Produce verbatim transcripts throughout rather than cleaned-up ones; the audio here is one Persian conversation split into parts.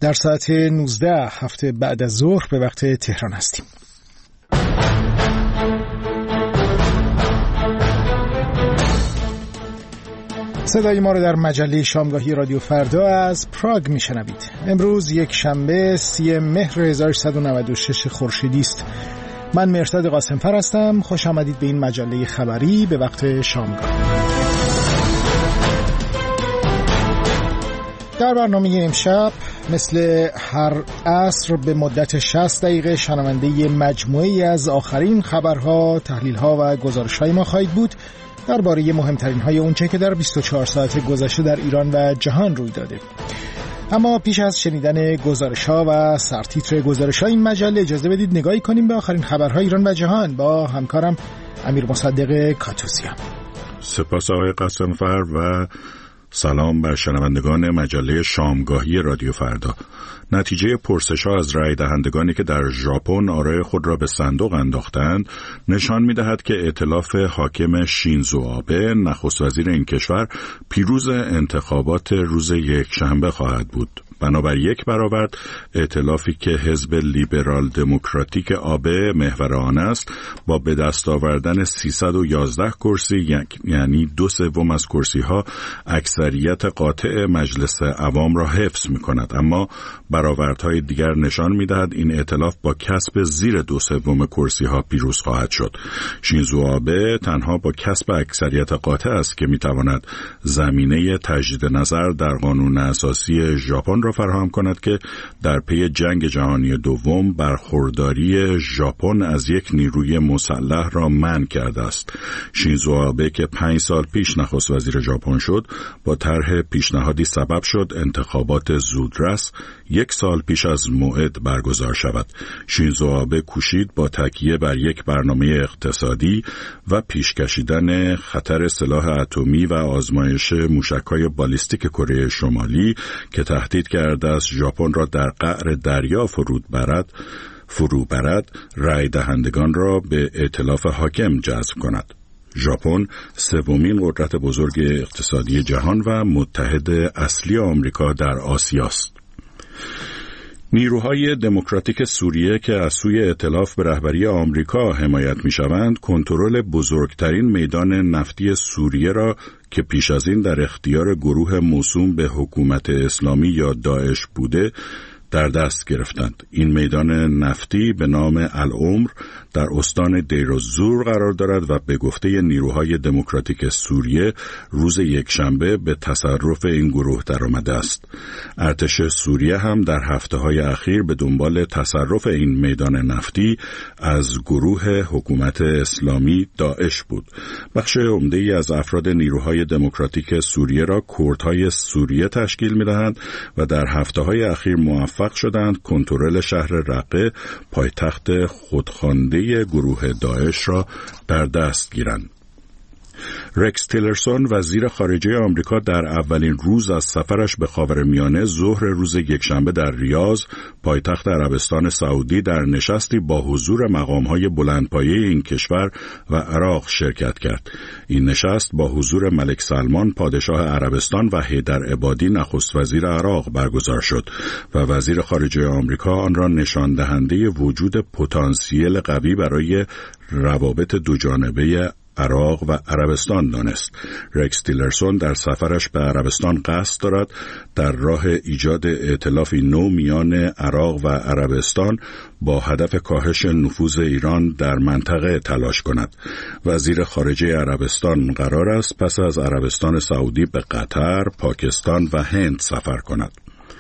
در ساعت نوزده هفته بعد از ظهر به وقت تهران هستیم. صدای ما رو در مجله شامگاهی رادیو فردا از پراگ میشنوید. امروز یک شنبه سی مهر هزار و سیصد و نود و شش خورشیدی است. من مرتضی قاسمفر هستم. خوش آمدید به این مجله خبری به وقت شامگاه. در برنامه امشب مثل هر عصر به مدت شصت دقیقه شنونده مجموعی از آخرین خبرها، تحلیل‌ها و گزارش‌های ما خواهید بود درباره مهمترین های اونچه که در بیست و چهار ساعت گذشته در ایران و جهان روی داده. اما پیش از شنیدن گزارش‌ها و سرتیتر گزارش‌های این مجله اجازه بدید نگاهی کنیم به آخرین خبرهای ایران و جهان با همکارم امیر مصدق کاتوسیان. سپاس آقای قاسمفر و سلام بر شنوندگان مجله شامگاهی رادیو فردا. نتیجه پرسش‌ها از رای دهندگانی که در ژاپن آرای خود را به صندوق انداختند نشان می‌دهد که ائتلاف حاکم شینزو آبه نخست وزیر این کشور پیروز انتخابات روز یکشنبه خواهد بود. بنابر یک برابر ائتلافی که حزب لیبرال دموکراتیک آبه محور آن است با به دست آوردن سیصد و یازده کرسی یعنی دو سوم از کرسی‌ها اکثریت قاطع مجلس عوام را حفظ می‌کند. اما برآوردهای دیگر نشان می‌دهد این ائتلاف با کسب زیر دو سوم کرسی‌ها پیروز خواهد شد. شینزو آبه تنها با کسب اکثریت قاطع است که می‌تواند زمینه تجدید نظر در قانون اساسی ژاپن را فراهم کند که در پی جنگ جهانی دوم برخورداری ژاپن از یک نیروی مسلح را منع کرده است. شینزو آبه که پنج سال پیش نخست وزیر ژاپن شد با طرح پیشنهادی سبب شد انتخابات زودرس یک سال پیش از موعد برگزار شود. شینزو آبه کوشید با تکیه بر یک برنامه اقتصادی و پیش کشیدن خطر سلاح اتمی و آزمایش موشک‌های بالیستیک کره شمالی که تهدید کرده است ژاپن را در قعر دریا فرود برد فرو برد رای دهندگان را به ائتلاف حاکم جذب کند. ژاپن سومین قدرت بزرگ اقتصادی جهان و متحد اصلی آمریکا در آسیاست. نیروهای دموکراتیک سوریه که از سوی ائتلاف به رهبری آمریکا حمایت می‌شوند، کنترل بزرگترین میدان نفتی سوریه را که پیش از این در اختیار گروه موسوم به حکومت اسلامی یا داعش بوده در دست گرفتند. این میدان نفتی به نام العمر در استان دیرالزور قرار دارد و به گفته نیروهای دموکراتیک سوریه روز یکشنبه به تصرف این گروه درآمده است. ارتش سوریه هم در هفته‌های اخیر به دنبال تصرف این میدان نفتی از گروه حکومت اسلامی داعش بود. بخش عمده‌ای از افراد نیروهای دموکراتیک سوریه را کردهای سوریه تشکیل می‌دهند و در هفته‌های اخیر موفق شدند کنترل شهر رقه پایتخت خودخوانده گروه داعش را در دست گیرند. رکس تیلرسون وزیر خارجه آمریکا در اولین روز از سفرش به خاورمیانه ظهر روز یکشنبه در ریاض پایتخت عربستان سعودی در نشستی با حضور مقام‌های بلندپایه این کشور و عراق شرکت کرد. این نشست با حضور ملک سلمان پادشاه عربستان و حیدر عبادی نخست وزیر عراق برگزار شد و وزیر خارجه آمریکا آن را نشان دهنده وجود پتانسیل قوی برای روابط دوجانبه عراق و عربستان دانست. رکس تیلرسون در سفرش به عربستان قصد دارد در راه ایجاد ائتلافی نو میان عراق و عربستان با هدف کاهش نفوذ ایران در منطقه تلاش کند. وزیر خارجه عربستان قرار است پس از عربستان سعودی به قطر، پاکستان و هند سفر کند.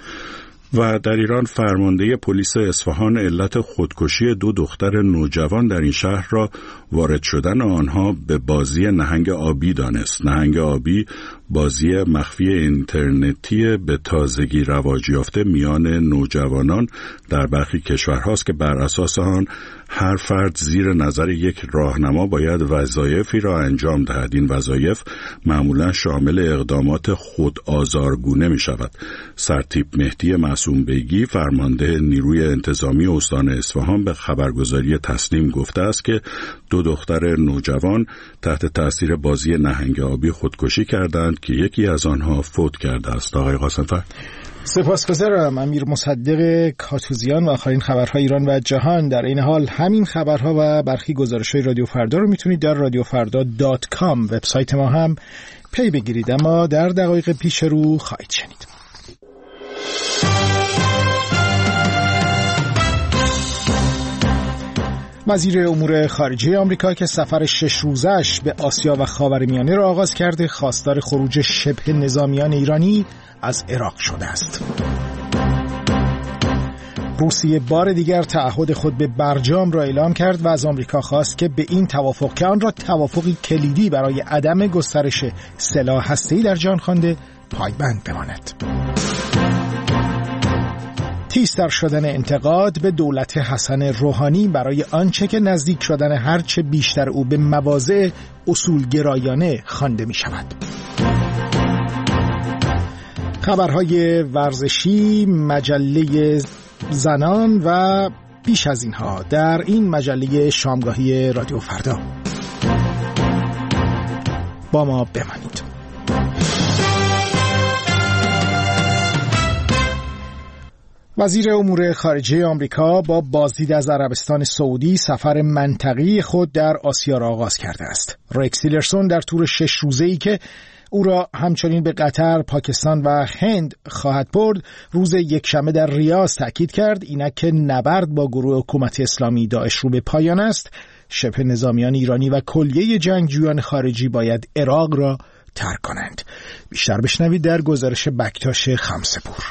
و در ایران فرمانده پلیس اصفهان علت خودکشی دو دختر نوجوان در این شهر را وارد شدن آنها به بازی نهنگ آبی دانست. نهنگ آبی بازی مخفی اینترنتی به تازگی رواج یافته میان نوجوانان در برخی کشورهاست که بر اساس آن هر فرد زیر نظر یک راهنما باید وظایفی را انجام دهد. این وظایف معمولا شامل اقدامات خودآزارگونه می شود. سرتیپ مهدی معصوم بیگی فرمانده نیروی انتظامی استان اصفهان به خبرگزاری تسنیم گفته است که دو دختر نوجوان تحت تاثیر بازی نهنگ آبی خودکشی کردند که یکی از آنها فوت کرده است. آقای قاسمفر. سپاسگزارم. امیر مصدق کاتوزیان و آخرین خبرهای ایران و جهان. در این حال همین خبرها و برخی گزارش‌های رادیو فردا رو میتونید در رادیو فردا دات کام وبسایت ما هم پی بگیرید، اما در دقایق پیش رو خواهید شنید. وزیر امور خارجه آمریکا که سفر شش روزش به آسیا و خاورمیانه را آغاز کرده، خواستار خروج شبه نظامیان ایرانی از عراق شده است. روسیه بار دیگر تعهد خود به برجام را اعلام کرد و از آمریکا خواست که به این توافق که آن را توافقی کلیدی برای عدم گسترش سلاح هسته‌ای در جهان خوانده پایبند بماند. تیزتر شدن انتقاد به دولت حسن روحانی برای آنچه که نزدیک شدن هرچه بیشتر او به مواضع اصولگرایانه خوانده می شود. خبرهای ورزشی، مجله زنان و بیش از اینها در این مجله شامگاهی رادیو فردا. با ما بمانید. وزیر امور خارجه آمریکا با بازدید از عربستان سعودی سفر منطقی خود در آسیا را آغاز کرده است. رکس تیلرسون در تور شش روزه‌ای که او را همچنین به قطر، پاکستان و هند خواهد برد، روز یکشنبه در ریاض تأکید کرد اینک که نبرد با گروه حکومت اسلامی داعش رو به پایان است، شبه نظامیان ایرانی و کلیه جنگجویان خارجی باید عراق را ترک کنند. بیشتر بشنوید در گزارش بکتاش خمسه‌پور.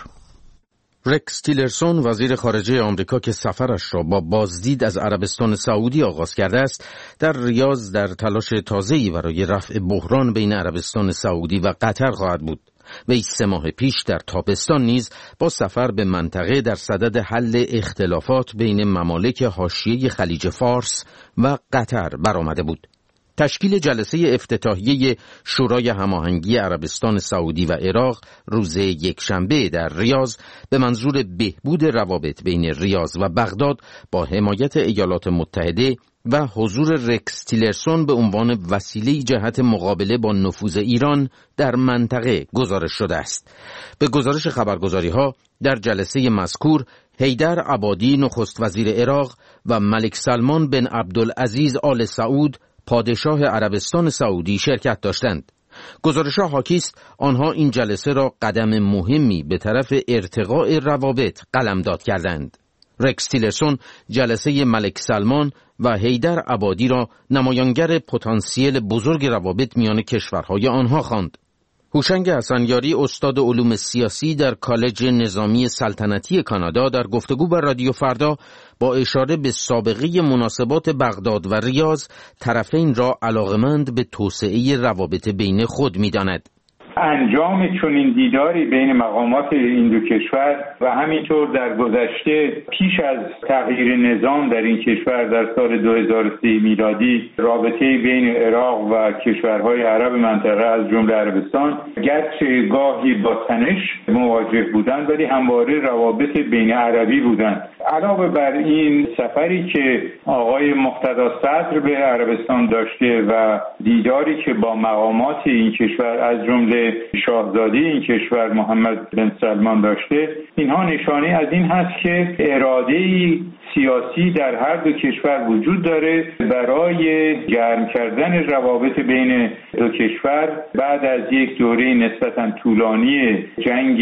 رکس تیلرسون وزیر خارجه آمریکا که سفرش را با بازدید از عربستان سعودی آغاز کرده است، در ریاض در تلاش تازه‌ای برای رفع بحران بین عربستان سعودی و قطر خواهد بود. وی سه ماه پیش در تابستان نیز با سفر به منطقه در صدد حل اختلافات بین ممالک حاشیه خلیج فارس و قطر برآمده بود. تشکیل جلسه افتتاحیه شورای هماهنگی عربستان سعودی و عراق روز یکشنبه در ریاض به منظور بهبود روابط بین ریاض و بغداد با حمایت ایالات متحده و حضور رکس تیلرسون به عنوان وسیله جهت مقابله با نفوذ ایران در منطقه گزارش شده است. به گزارش خبرگزاری‌ها در جلسه مذکور حیدر عبادی نخست وزیر عراق و ملک سلمان بن عبدالعزیز آل سعود پادشاه عربستان سعودی شرکت داشتند. گزارش‌ها حاکی است آنها این جلسه را قدم مهمی به طرف ارتقاء روابط قلمداد کردند. رکس تیلرسون جلسه ملک سلمان و حیدر عبادی را نمایانگر پتانسیل بزرگ روابط میان کشورهای آنها خواند. هوشنگ حسنیاری استاد علوم سیاسی در کالج نظامی سلطنتی کانادا در گفتگو با رادیو فردا با اشاره به سابقه مناسبات بغداد و ریاض طرفین را علاقمند به توسعه روابط بین خود می‌داند. انجام چنین دیداری بین مقامات این دو کشور و همینطور در گذشته پیش از تغییر نظام در این کشور در سال دو هزار و سه میلادی رابطه بین عراق و کشورهای عرب منطقه از جمله عربستان گرچه گاهی با تنش مواجه بودند ولی همواره روابط بین عربی بودند. علاوه بر این سفری که آقای مقتدی صدر به عربستان داشته و دیداری که با مقامات این کشور از جمله شاهزاده این کشور محمد بن سلمان داشته، اینها نشانه از این هست که اراده‌ای سیاسی در هر دو کشور وجود داره برای گرم کردن روابط بین دو کشور بعد از یک دوره نسبتاً طولانی جنگ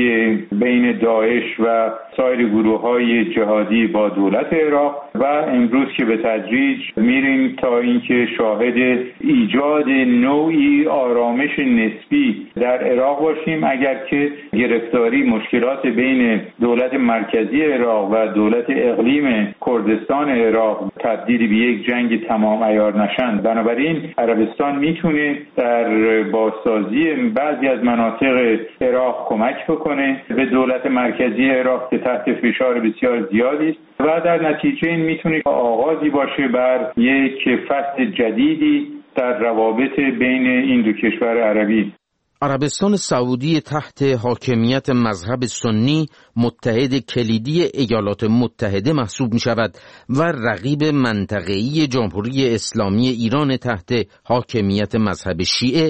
بین داعش و سایر گروه‌های جهادی با دولت عراق و امروز که به تدریج میریم تا اینکه شاهد ایجاد نوعی آرامش نسبی در عراق باشیم، اگر که گرفتاری مشکلات بین دولت مرکزی عراق و دولت اقلیم کردستان عراق تبدیل به یک جنگ تمام عیار نشن. بنابراین عربستان میتونه در بازسازی بعضی از مناطق عراق کمک بکنه به دولت مرکزی عراق که تحت فشار بسیار زیادی است و در نتیجه این میتونه آغازی باشه بر یک فصل جدیدی در روابط بین این دو کشور عربی. عربستان سعودی تحت حاکمیت مذهب سنی متحد کلیدی ایالات متحده محسوب می شود و رقیب منطقه‌ای جمهوری اسلامی ایران تحت حاکمیت مذهب شیعه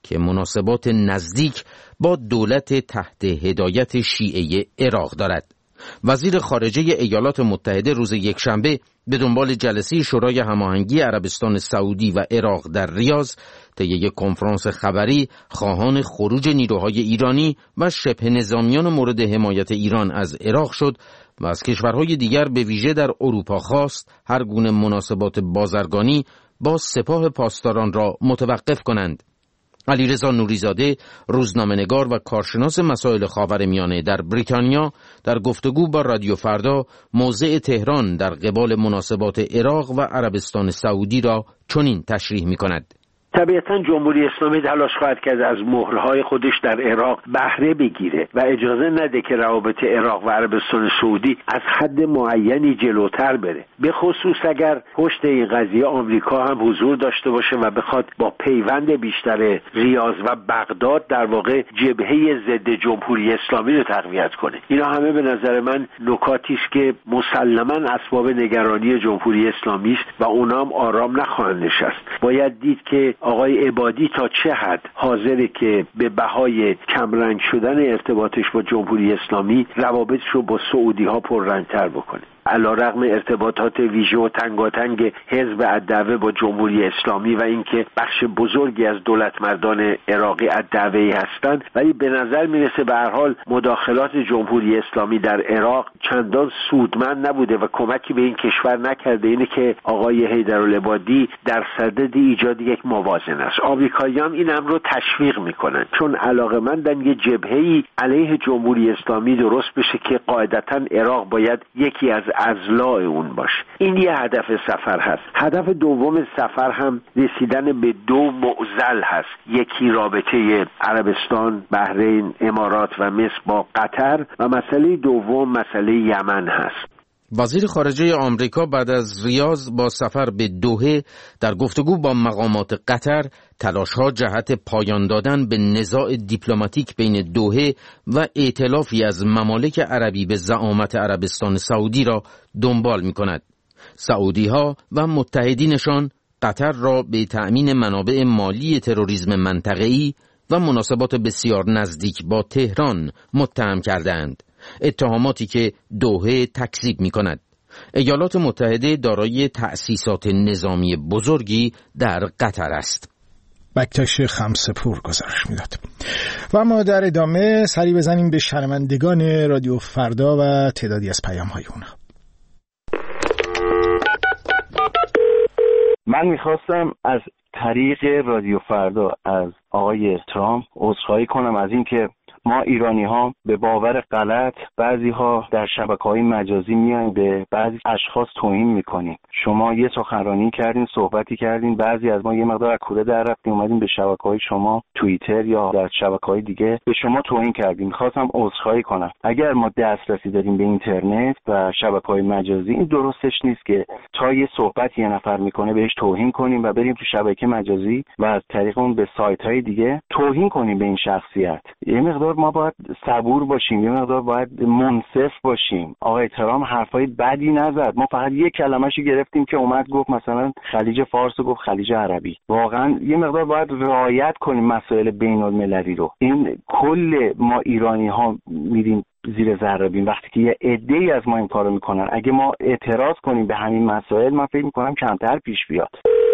که مناسبات نزدیک با دولت تحت هدایت شیعه عراق دارد. وزیر خارجه ایالات متحده روز یکشنبه به دنبال جلسه شورای هماهنگی عربستان سعودی و عراق در ریاض طی یک کنفرانس خبری خواهان خروج نیروهای ایرانی و شبه نظامیان مورد حمایت ایران از عراق شد و از کشورهای دیگر به ویژه در اروپا خواست هر گونه مناسبات بازرگانی با سپاه پاسداران را متوقف کنند. علیرضا نوریزاده، روزنامه‌نگار و کارشناس مسائل خاورمیانه در بریتانیا، در گفتگو با رادیو فردا موضع تهران در قبال مناسبات عراق و عربستان سعودی را چنین تشریح می‌کند: طبیعتاً جمهوری اسلامی تلاش خواهد کرد از مهرهای خودش در عراق بهره بگیره و اجازه نده که روابط عراق و عربستان سعودی از حد معینی جلوتر بره، به خصوص اگر پشت این قضیه آمریکا هم حضور داشته باشه و بخواد با پیوند بیشتر ریاض و بغداد در واقع جبهه ضد جمهوری اسلامی رو تقویت کنه. اینا همه به نظر من نکاتی است که مسلماً اسباب نگرانی جمهوری اسلامی است و اونا هم آرام نخواهند نشست. باید دید که آقای عبادی تا چه حد حاضره که به بهای کمرنگ شدن ارتباطش با جمهوری اسلامی روابطش رو با سعودی ها پررنگ‌تر بکنه. علیرغم ارتباطات ویژه و تنگاتنگ حزب الدعوه با جمهوری اسلامی و اینکه بخش بزرگی از دولتمردان عراقی الدعوه‌ای هستند، ولی به نظر میرسه به هر حال مداخلات جمهوری اسلامی در عراق چندان سودمند نبوده و کمکی به این کشور نکرده. اینه که آقای حیدرالعبادی در صدد ایجاد یک موازنه است. آمریکایی‌ها این امر رو تشویق میکنن چون علاقه‌مندن یه جبهه‌ای علیه جمهوری اسلامی درست بشه که قاعدتاً عراق باید یکی از اضلاع اون باشه. این یه هدف سفر هست. هدف دوم سفر هم رسیدن به دو معضل هست. یکی رابطه عربستان، بحرین، امارات و مصر با قطر و مسئله دوم مسئله یمن هست. وزیر خارجه آمریکا بعد از ریاض با سفر به دوحه در گفتگو با مقامات قطر تلاش‌ها جهت پایان دادن به نزاع دیپلماتیک بین دوحه و ائتلافی از ممالک عربی به زعامت عربستان سعودی را دنبال می‌کند. سعودی‌ها و متحدینشان قطر را به تأمین منابع مالی تروریسم منطقه‌ای و مناسبات بسیار نزدیک با تهران متهم کردند، اتهاماتی که دوحه تکذیب می‌کند. ایالات متحده دارای تأسیسات نظامی بزرگی در قطر است. بکتاش خمسپور گزارش میداد. و ما در ادامه سری بزنیم به شنوندگان رادیو فردا و تعدادی از پیام‌های اونها. من میخواستم از طریق رادیو فردا از آقای ترامپ عذرخواهی کنم از این که ما ایرانی ها به باور غلط بعضی ها در شبکه‌های مجازی میایم به بعضی اشخاص توهین میکنیم. شما یه سخنرانی کردین، صحبتی کردین، بعضی از ما یه مقدار از کوره در رفتیم اومدیم به شبکه‌های شما توییتر یا در شبکه‌های دیگه به شما توهین کردیم. می‌خواستم عذرخواهی کنم. اگر ما دسترسی داریم به اینترنت و شبکه‌های مجازی، این درستش نیست که تا یه صحبت یه نفر میکنه بهش توهین کنیم و بریم تو شبکه مجازی و از طریق اون به سایت‌های دیگه توهین کنیم به این شخصیت. یه مقدار ما باید صبور باشیم، یه مقدار باید منصف باشیم. آقای ترامپ حرفای بدی نزد، ما فقط یه کلمه‌شو گرفتیم که اومد گفت مثلا خلیج فارس و گفت خلیج عربی. واقعا یه مقدار باید رعایت کنیم مسائل بین‌المللی رو. این کل ما ایرانی ها میریم زیر ذره بین وقتی که یه عده‌ای از ما این کارو میکنن. اگه ما اعتراض کنیم به همین مسائل، من فکر میکنم کمتر پیش بیاد.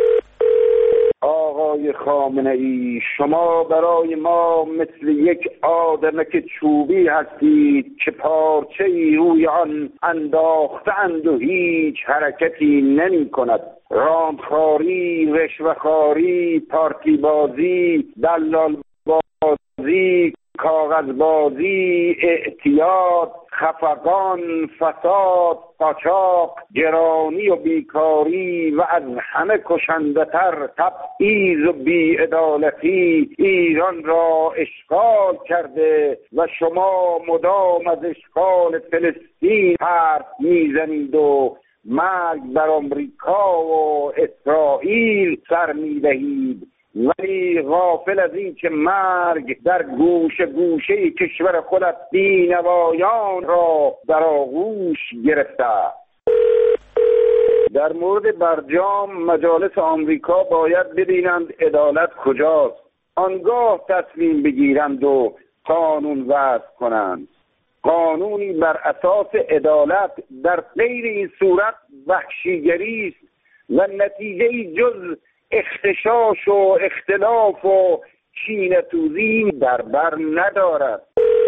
آقای خامنه‌ای، شما برای ما مثل یک آدمک چوبی هستید که پارچه‌ای روی آن انداخته‌اند و هیچ حرکتی نمی کند. رانتخاری، رشوه‌خواری، پارتی بازی، دلال بازی، کاغذ بازی، اعتیاد، خفقان، فساد، قاچاق، گرانی و بیکاری و از همه کشنده‌تر تبعیض و بی‌عدالتی ایران را اشغال کرده و شما مدام از اشغال فلسطین حرف میزنید و مرگ بر آمریکا و اسرائیل سر میدهید، ولی غافل از این که مرگ در گوشه گوشه کشور خودت بینوایان را در آغوش گرفته. در مورد برجام مجالس آمریکا باید ببینند عدالت کجاست. آنگاه تصمیم بگیرند و قانون وضع کنند. قانونی بر اساس عدالت در غیر این صورت وحشیگری است و نتیجه جز اختشاش و اختلاف و کینه‌توزی در بر ندارد.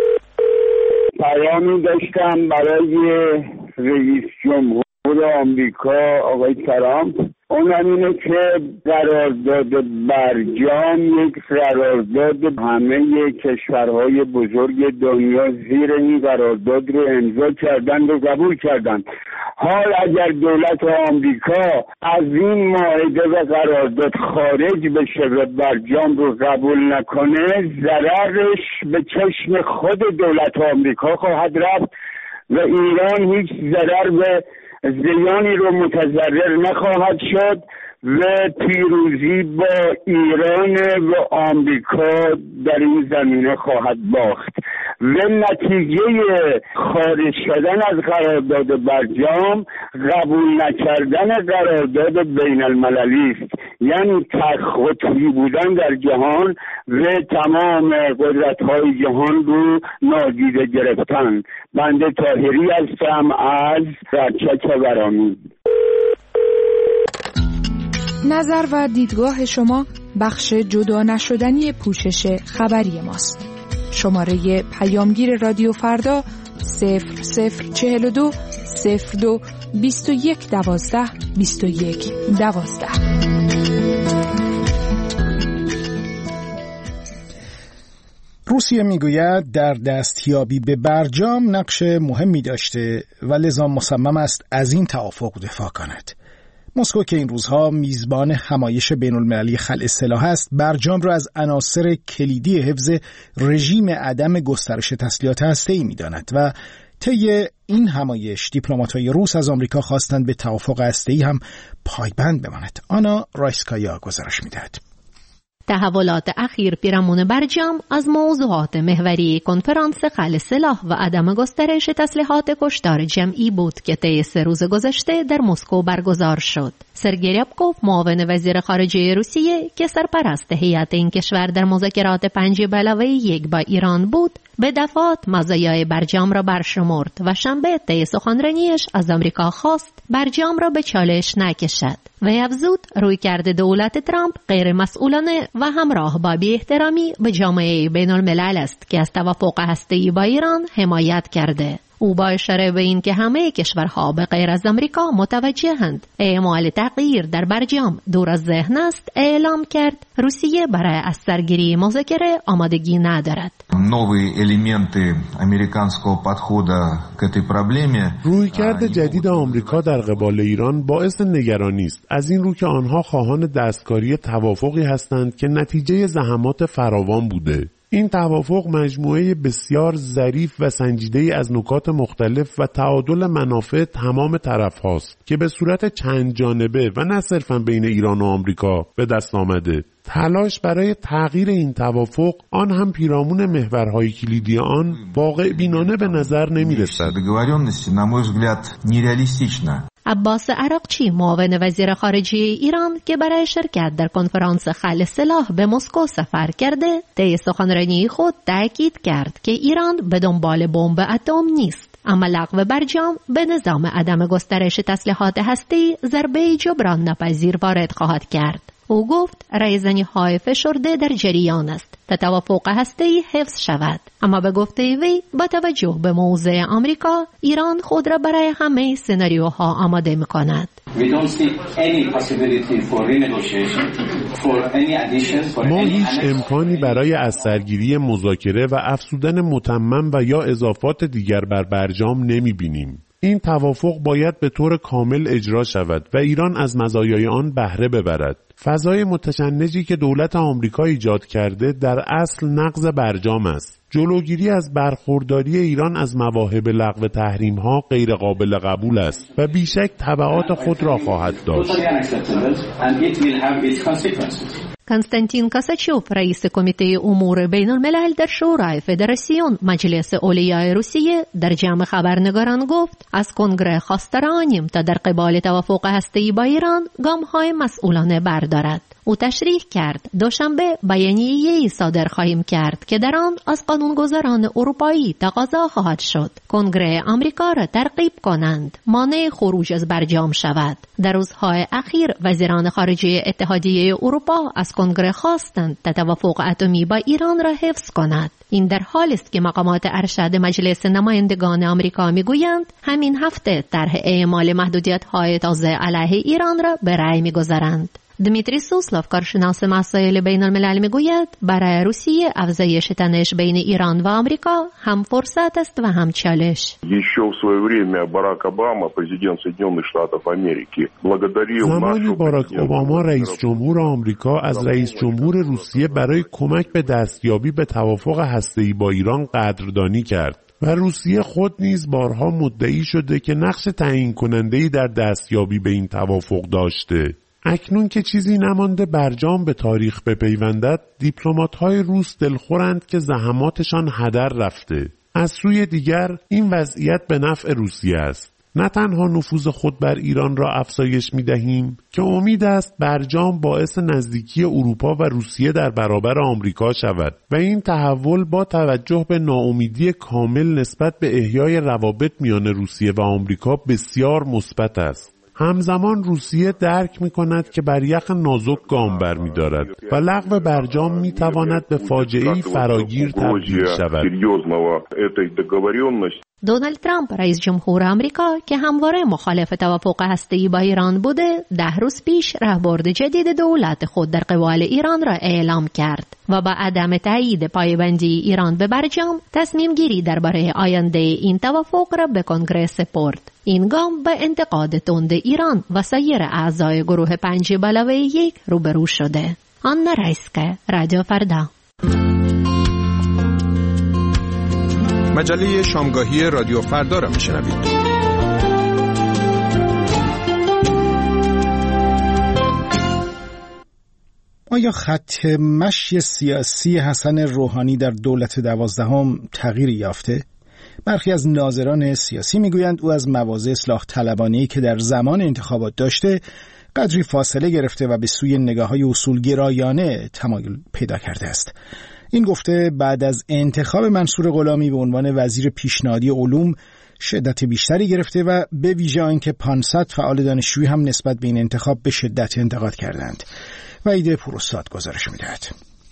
پیامی داشتم برای رئیس جمهور آمریکا آقای ترامپ. اونم اینه که قرارداد برجام یک قرارداد همه کشورهای بزرگ دنیا زیر این قرارداد رو امضا کردن و قبول کردن. حال اگر دولت آمریکا از این معاهده و قرارداد خارج بشه و برجام رو قبول نکنه، ضررش به چشم خود دولت آمریکا خواهد رفت و ایران هیچ ضرر به زیانی رو متضرر نخواهد شد و پیروزی با ایران و آمریکا در این زمینه خواهد باخت و نتیجه خارج شدن از قرارداد برجام قبول نکردن قرارداد بین المللی است، یعنی تخطی بودن در جهان و تمام قدرت‌های جهان رو نادیده گرفتن. بنده طاهری هستم از رچک ورامین. نظر و دیدگاه شما بخش جدا نشدنی پوشش خبری ماست. شماره پیامگیر رادیو فردا صفر صفر چهل و دو صفر دو بیست و یک دوازده بیست و یک دوازده. روسیه میگوید در دستیابی به برجام نقش مهمی داشته و لذا مصمم است از این توافق دفاع کند. مسکو که این روزها میزبان همایش بین المللی خلع سلاح است، برجام را از عناصر کلیدی حفظ رژیم عدم گسترش تسلیحات هسته‌ای می‌داند و طی این همایش دیپلمات‌های روس از آمریکا خواستند به توافق هسته‌ای هم پایبند بماند. آنا رایسکایا گزارش می‌دهد. تحولات اخیر پیرامون برجام از موضوعات محوری کنفرانس خلع سلاح و عدم گسترش تسلیحات کشتار جمعی بود که طی سه روز گذشته در مسکو برگزار شد. سرگئی ریابکوف، معاون وزیر خارجه روسیه که سرپرست هیئت این کشور در مذاکرات پنج به علاوه یک با ایران بود، به دفعات مزایای برجام را برشمرد و شنبه طی سخنرانیش از آمریکا خواست برجام را به چالش نکشد و افزود رویکرد دولت ترامپ غیر مسئولانه و همراه با بی‌احترامی به جامعه بین الملل است که از توافق هسته‌ای با ایران حمایت کرده. او با اشاره به این که همه کشورها به غیر از آمریکا متوجهند اعمال تغییر در برجام دور از ذهن است، اعلام کرد روسیه برای از سرگیری مذاکره آمادگی ندارد. رویکرد جدید آمریکا در قبال ایران باعث نگرانی است، از این رو که آنها خواهان دستکاری توافقی هستند که نتیجه زحمات فراوان بوده. این توافق مجموعه بسیار ظریف و سنجیده از نکات مختلف و تعادل منافع تمام طرف هاست که به صورت چند جانبه و نه صرفاً بین ایران و آمریکا به دست آمده. تلاش برای تغییر این توافق، آن هم پیرامون محورهای کلیدی آن، واقع بینانه به نظر نمی رسد. عباس عراقچی، معاون وزیر خارجه ایران که برای شرکت در کنفرانس خلع سلاح به مسکو سفر کرده، طی سخنرانی خود تاکید کرد که ایران به دنبال بمب اتم نیست، اما لغو برجام به نظام عدم گسترش تسلیحات هسته‌ای ضربه جبران ناپذیر وارد خواهد کرد. او گفت رایزنی‌های فشرده در جریان است تا توافق هسته‌ای حفظ شود، اما به گفته وی با توجه به موضع آمریکا، ایران خود را برای همه سناریوها آماده می‌کند. ما هیچ امکانی برای از سرگیری مذاکره و افزودن متمم و یا اضافات دیگر بر برجام نمی‌بینیم. این توافق باید به طور کامل اجرا شود و ایران از مزایای آن بهره ببرد. فضای متشنجی که دولت آمریکا ایجاد کرده در اصل نقض برجام است. جلوگیری از برخورداری ایران از مواهب لغو تحریم‌ها غیر قابل قبول است و بیشک تبعات خود را خواهد داشت. کنستانتین کاساچوف، رئیس کمیته امور بین الملل در شورای فدراسیون مجلس اولیای روسیه، در جمع خبرنگاران گفت از کنگره خواسته رانیم تا در قبال توافق هسته‌ای با ایران گام‌های مسئولانه بردارد. او تشریح کرد دوشنبه بیانیه‌ای صادر خواهیم کرد که در آن از قانونگذاران اروپایی تقاضا خواهد شد کنگره آمریکا را ترغیب کنند مانع خروج از برجام شود. در روزهای اخیر وزیران خارجه اتحادیه اروپا از کنگره خواستند توافق اتمی با ایران را حفظ کند. این در حالی است که مقامات ارشد مجلس نمایندگان آمریکا میگویند همین هفته طرح اعمال محدودیت‌های تازه علیه ایران را به رأی می‌گذارند. دمیتری سوسلوف کارشناس مسائل بین الملل میگوید برای روسیه افزایش تنش بین ایران و آمریکا هم فرصت است و هم چالش. زمانی باراک اوباما رئیس جمهور آمریکا از رئیس جمهور روسیه برای کمک به دستیابی به توافق هسته‌ای با ایران قدردانی کرد و روسیه خود نیز بارها مدعی شده که نقش تعیین کننده‌ای در دستیابی به این توافق داشته. اکنون که چیزی نمانده برجام به تاریخ بپیوندد، دیپلمات‌های روس دلخورند که زحماتشان هدر رفته. از سوی دیگر این وضعیت به نفع روسیه است. نه تنها نفوذ خود بر ایران را افزایش می‌دهیم که امید است برجام باعث نزدیکی اروپا و روسیه در برابر آمریکا شود و این تحول با توجه به ناامیدی کامل نسبت به احیای روابط میان روسیه و آمریکا بسیار مثبت است. همزمان روسیه درک می کند که بر یخ نازک گام بر می دارد و لغو برجام می تواند به فاجعه‌ای فراگیر تبدیل شود. دونالد ترامپ رئیس جمهور آمریکا که همواره مخالف توافق هسته‌ای با ایران بوده، ده روز پیش راهبرد جدید دولت خود در قبال ایران را اعلام کرد و با عدم تایید پایبندی ایران به برجام تصمیم گیری درباره آینده این توافق را به کنگره سپرد. این گام با انتقاد تند ایران و سایر اعضای گروه پنج علاوه یک روبرو شده. آنا رایسکه، رادیو فردا. مجله شامگاهی رادیو فردا را میشنوید. آیا خط مشی سیاسی حسن روحانی در دولت دوازدهم تغییر یافته؟ برخی از ناظران سیاسی میگویند او از مواضع اصلاح طلبانه‌ای که در زمان انتخابات داشته قدری فاصله گرفته و به سوی نگاه‌های اصولگرایانه تمایل پیدا کرده است. این گفته بعد از انتخاب منصور غلامی به عنوان وزیر پیشنهادی علوم شدت بیشتری گرفته و به ویژه آنکه پانصد فعال دانشجویی هم نسبت به این انتخاب به شدت انتقاد کردند. وحید پوراستاد گزارش می‌دهد.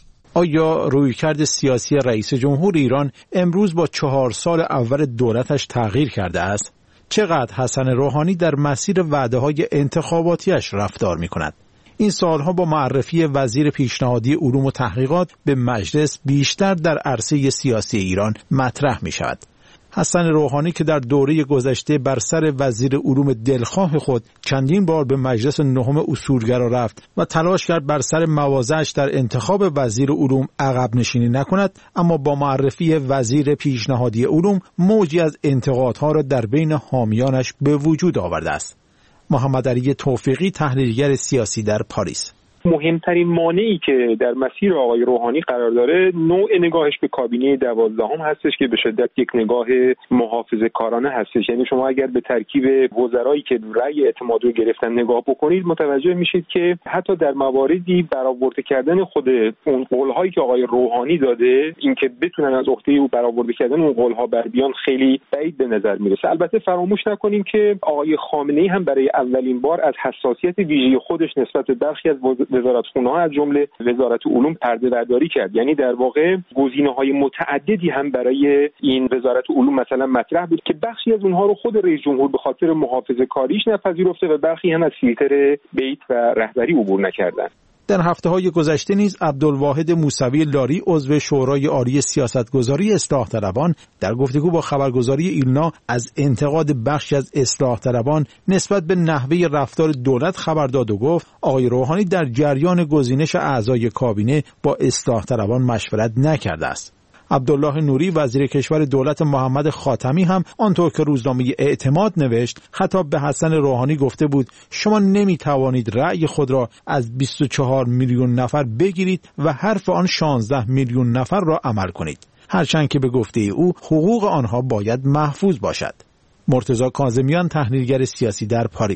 آیا رویکرد سیاسی رئیس جمهور ایران امروز با چهار سال اول دولتش تغییر کرده است؟ چقدر حسن روحانی در مسیر وعده‌های انتخاباتیش رفتار می‌کند؟ این سالها با معرفی وزیر پیشنهادی علوم و تحقیقات به مجلس بیشتر در عرصه سیاسی ایران مطرح می شود. حسن روحانی که در دوره گذشته بر سر وزیر علوم دلخواه خود چندین بار به مجلس نهم اصولگرا رفت و تلاش کرد بر سر مواضعش در انتخاب وزیر علوم عقب نشینی نکند، اما با معرفی وزیر پیشنهادی علوم موجی از انتقادها را در بین حامیانش به وجود آورده است. محمد علی توفیقی، تحلیلگر سیاسی در پاریس: مهمترین مانعی که در مسیر آقای روحانی قرار داره نوع نگاهش به کابینه دوازدهم هستش که به شدت یک نگاه محافظه‌کارانه هستش. یعنی شما اگر به ترکیب وزرایی که رأی اعتماد رو گرفتن نگاه بکنید متوجه میشید که حتی در مواردی برآورده کردن خود اون قول‌هایی که آقای روحانی داده، اینکه بتونن از عهده او برآورده کردن اون قول‌ها بر بیان خیلی بعید به نظر میرسه. البته فراموش نکنیم که آقای خامنه‌ای هم برای اولین بار از حساسیت ویژه خودش نسبت به برخی از وزارتخونه‌ها از جمله وزارت علوم پرده برداری کرد. یعنی در واقع گزینه‌های متعددی هم برای این وزارت علوم مثلا مطرح بود که بخشی از اونها رو خود رئیس جمهور به خاطر محافظه‌کاریش نپذیرفته و برخی هم از فیلتر بیت و رهبری عبور نکردند. در هفته‌های گذشته نیز عبدالواحد موسوی لاری عضو شورای عالی سیاستگذاری اصلاح طلبان در گفتگو با خبرگزاری ایلنا از انتقاد بخشی از اصلاح طلبان نسبت به نحوه رفتار دولت خبر داد و گفت آقای روحانی در جریان گزینش اعضای کابینه با اصلاح طلبان مشورت نکرده است. عبدالله نوری وزیر کشور دولت محمد خاتمی هم آنطور که روزنامه اعتماد نوشت خطاب به حسن روحانی گفته بود شما نمیتوانید رأی خود را از بیست و چهار میلیون نفر بگیرید و حرف آن شانزده میلیون نفر را عمل کنید، هرچند که به گفته او حقوق آنها باید محفوظ باشد. مرتضی کاظمیان، تحلیلگر سیاسی در پاریس: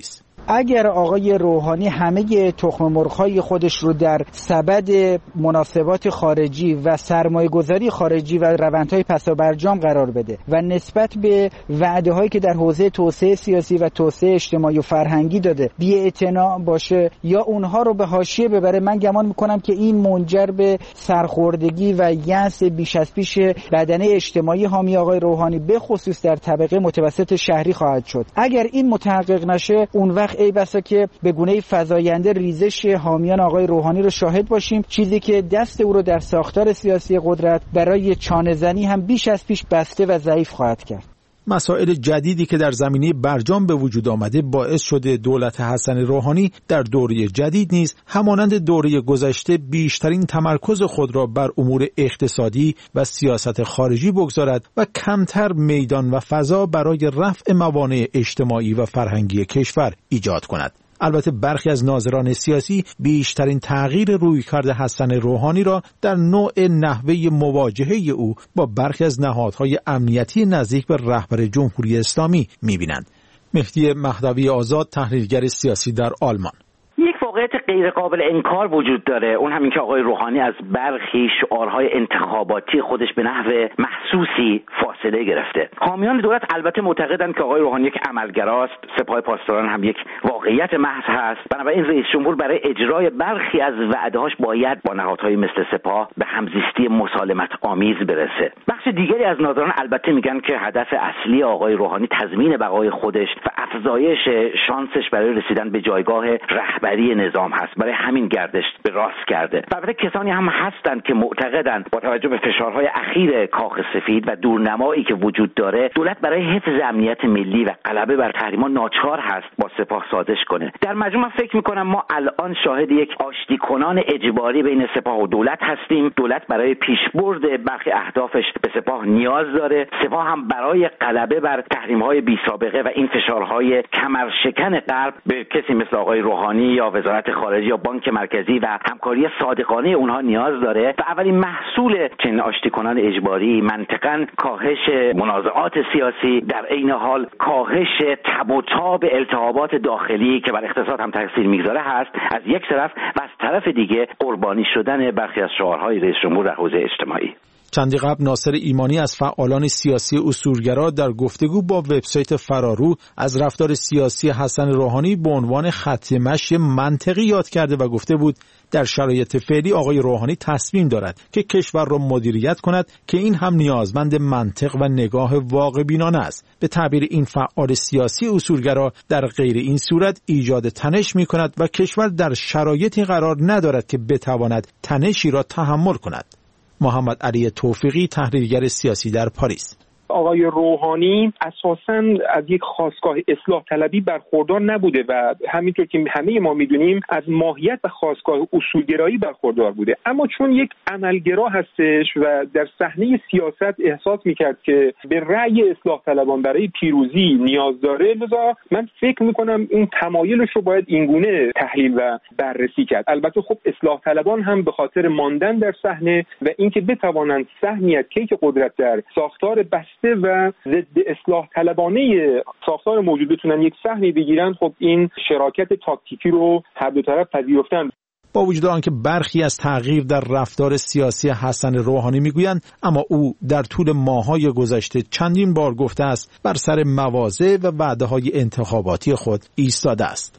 اگر آقای روحانی همه تخم مرغ‌های خودش رو در سبد مناسبات خارجی و سرمایه‌گذاری خارجی و روندهای پسابرجام قرار بده و نسبت به وعده‌هایی که در حوزه توسعه سیاسی و توسعه اجتماعی و فرهنگی داده بی‌اعتنا باشه یا اونها رو به حاشیه ببره، من گمان میکنم که این منجر به سرخوردگی و یأس بیش از پیش بدنه اجتماعی حامی آقای روحانی به خصوص در طبقه متوسط شهری خواهد شد. اگر این متحقق نشه، اون وقت ای بسا که به گونه فزاینده ریزش حامیان آقای روحانی رو شاهد باشیم، چیزی که دست او رو در ساختار سیاسی قدرت برای چانه‌زنی هم بیش از پیش بسته و ضعیف خواهد کرد. مسائل جدیدی که در زمینه برجام به وجود آمده باعث شده دولت حسن روحانی در دوره جدید نیز همانند دوره گذشته بیشترین تمرکز خود را بر امور اقتصادی و سیاست خارجی بگذارد و کمتر میدان و فضا برای رفع موانع اجتماعی و فرهنگی کشور ایجاد کند. البته برخی از ناظران سیاسی بیشترین تغییر رویکرد حسن روحانی را در نوع نحوه مواجهه او با برخی از نهادهای امنیتی نزدیک به رهبر جمهوری اسلامی می‌بینند. مهدی مهدوی آزاد، تحلیلگر سیاسی در آلمان: یک واقعیت غیر قابل انکار وجود داره، اون همین که آقای روحانی از برخی شعارهای انتخاباتی خودش به نحو محسوسی فاصله گرفته. حامیان دولت البته معتقدند که آقای روحانی یک عملگراست، سپاه پاسداران هم یک واقعیت محض هست، بنابراین رئیس جمهور برای اجرای برخی از وعده‌هاش باید با نهادهای مثل سپاه به همزیستی مسالمت آمیز برسه. بخش دیگری از ناظران البته میگن که هدف اصلی آقای روحانی تضمین بقای خودش و افزایش شانسش برای رسیدن به جایگاه رهبری نظام هست، برای همین گردش به راست کرده. البته کسانی هم هستند که معتقدند با توجه به فشارهای اخیر کاخ سفید و دورنمایی که وجود داره، دولت برای حفظ امنیت ملی و غلبه بر تحریم‌ها ناچار هست با سپاه سازش کنه. در مجموع من فکر می‌کنم ما الان شاهد یک آشتی کنان اجباری بین سپاه و دولت هستیم. دولت برای پیشبرد برخی اهدافش به سپاه نیاز داره، سپاه هم برای غلبه بر تحریم‌های بی‌سابقه و این فشارهای کمرشکن غرب به کسی مثل آقای روحانی یا وزارت خارجه یا بانک مرکزی و همکاری صادقانه اونها نیاز داره و اولین محصول چنین آشتی کنان اجباری منطقاً کاهش منازعات سیاسی، در عین حال کاهش تب و تاب التهابات داخلی که بر اقتصاد هم تاثیر میگذاره هست از یک طرف، و از طرف دیگه قربانی شدن برخی از شعارهای رئیس جمهور در حوزه اجتماعی. چندی قبل ناصر ایمانی از فعالان سیاسی اصولگرا در گفتگو با وبسایت فرارو از رفتار سیاسی حسن روحانی به عنوان خط مشی منطقی یاد کرده و گفته بود در شرایط فعلی آقای روحانی تصمیم دارد که کشور را مدیریت کند که این هم نیازمند منطق و نگاه واقع بینانه است. به تعبیر این فعال سیاسی اصولگرا در غیر این صورت ایجاد تنش می کند و کشور در شرایطی قرار ندارد که بتواند تنشی را تحمل کند. محمد علی توفیقی، تحلیلگر سیاسی در پاریس: آقای روحانی اساساً از یک خاستگاه اصلاح طلبی برخوردار نبوده و همینطور که همه ما میدونیم از ماهیت و خاستگاه اصولگرایی برخوردار بوده، اما چون یک عملگرا هستش و در صحنه سیاست احساس میکرد که به رأی اصلاح طلبان برای پیروزی نیاز داره، لذا من فکر میکنم این تمایلش رو باید اینگونه تحلیل و بررسی کرد. البته خب اصلاح طلبان هم به خاطر ماندن در صحنه و اینکه بتوانند سهمی از کیک قدرت در ساختار بسته و ضد اصلاح طلبانه ساختار موجود بتونن یک سهمی بگیرن، خب این شراکت تاکتیکی رو هر دو طرف پذیرفتن. با وجود آنکه برخی از تغییر در رفتار سیاسی حسن روحانی میگویند، اما او در طول ماه‌های گذشته چندین بار گفته است بر سر مواضع و وعده‌های انتخاباتی خود ایستاده است.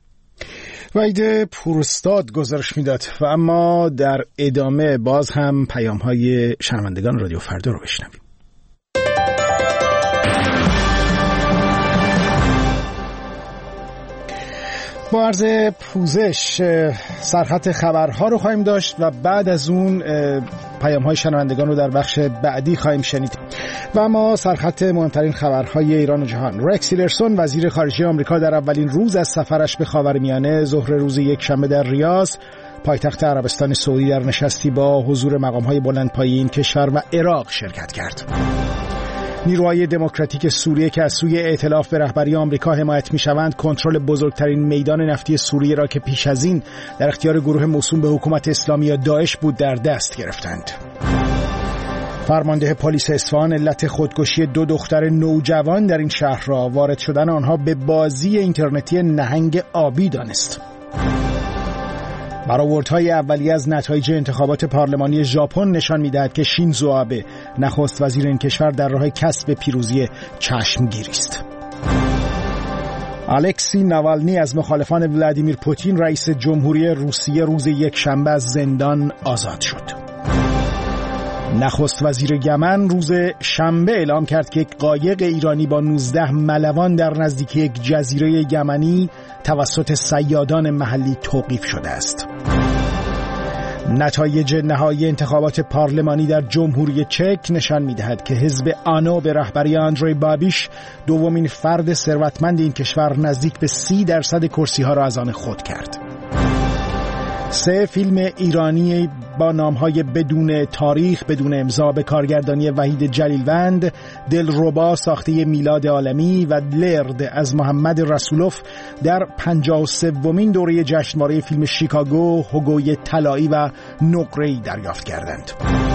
وحید پوراستاد گزارش میداد و اما در ادامه باز هم پیام‌های شنوندگان رادیو فردا رو بشنویم. با عرض پوزش سرخط خبرها رو خواهیم داشت و بعد از اون پیام‌های شنوندگان رو در بخش بعدی خواهیم شنید. و اما سرخط مهمترین خبرهای ایران و جهان: رکس تیلرسون وزیر خارجه آمریکا در اولین روز از سفرش به خاورمیانه ظهر روز یکشنبه در ریاض پایتخت عربستان سعودی در نشستی با حضور مقام‌های بلندپایه این کشور و عراق شرکت کرد. نیروهای دموکراتیک سوریه که از سوی ائتلاف به رهبری آمریکا حمایت می‌شوند کنترل بزرگترین میدان نفتی سوریه را که پیش از این در اختیار گروه موسوم به حکومت اسلامی یا داعش بود در دست گرفتند. فرمانده پلیس اصفهان علت خودکشی دو دختر نوجوان در این شهر را وارد شدن آنها به بازی اینترنتی نهنگ آبی دانست. برآوردهای اولیه از نتایج انتخابات پارلمانی ژاپن نشان می‌دهد که شینزو آبه نخست وزیر این کشور در راه کسب پیروزی چشمگیری است. الکسی ناوالنی از مخالفان ولادیمیر پوتین رئیس جمهوری روسیه روز یک شنبه از زندان آزاد شد. نخست وزیر یمن روز شنبه اعلام کرد که یک قایق ایرانی با نوزده ملوان در نزدیکی یک جزیره یمنی توسط صیادان محلی توقیف شده است. نتایج نهایی انتخابات پارلمانی در جمهوری چک نشان می‌دهد که حزب آنو به رهبری آندری بابیش دومین فرد ثروتمند این کشور نزدیک به سی درصد کرسی‌ها را از آن خود کرد. سه فیلم ایرانی با نام‌های بدون تاریخ، بدون امضا به کارگردانی وحید جلیلوند، دلربا ساخته میلاد عالمی و لرد از محمد رسولوف در پنجاه و سومین دوره جشنواره فیلم شیکاگو هوگوی طلایی و نقره‌ای دریافت کردند.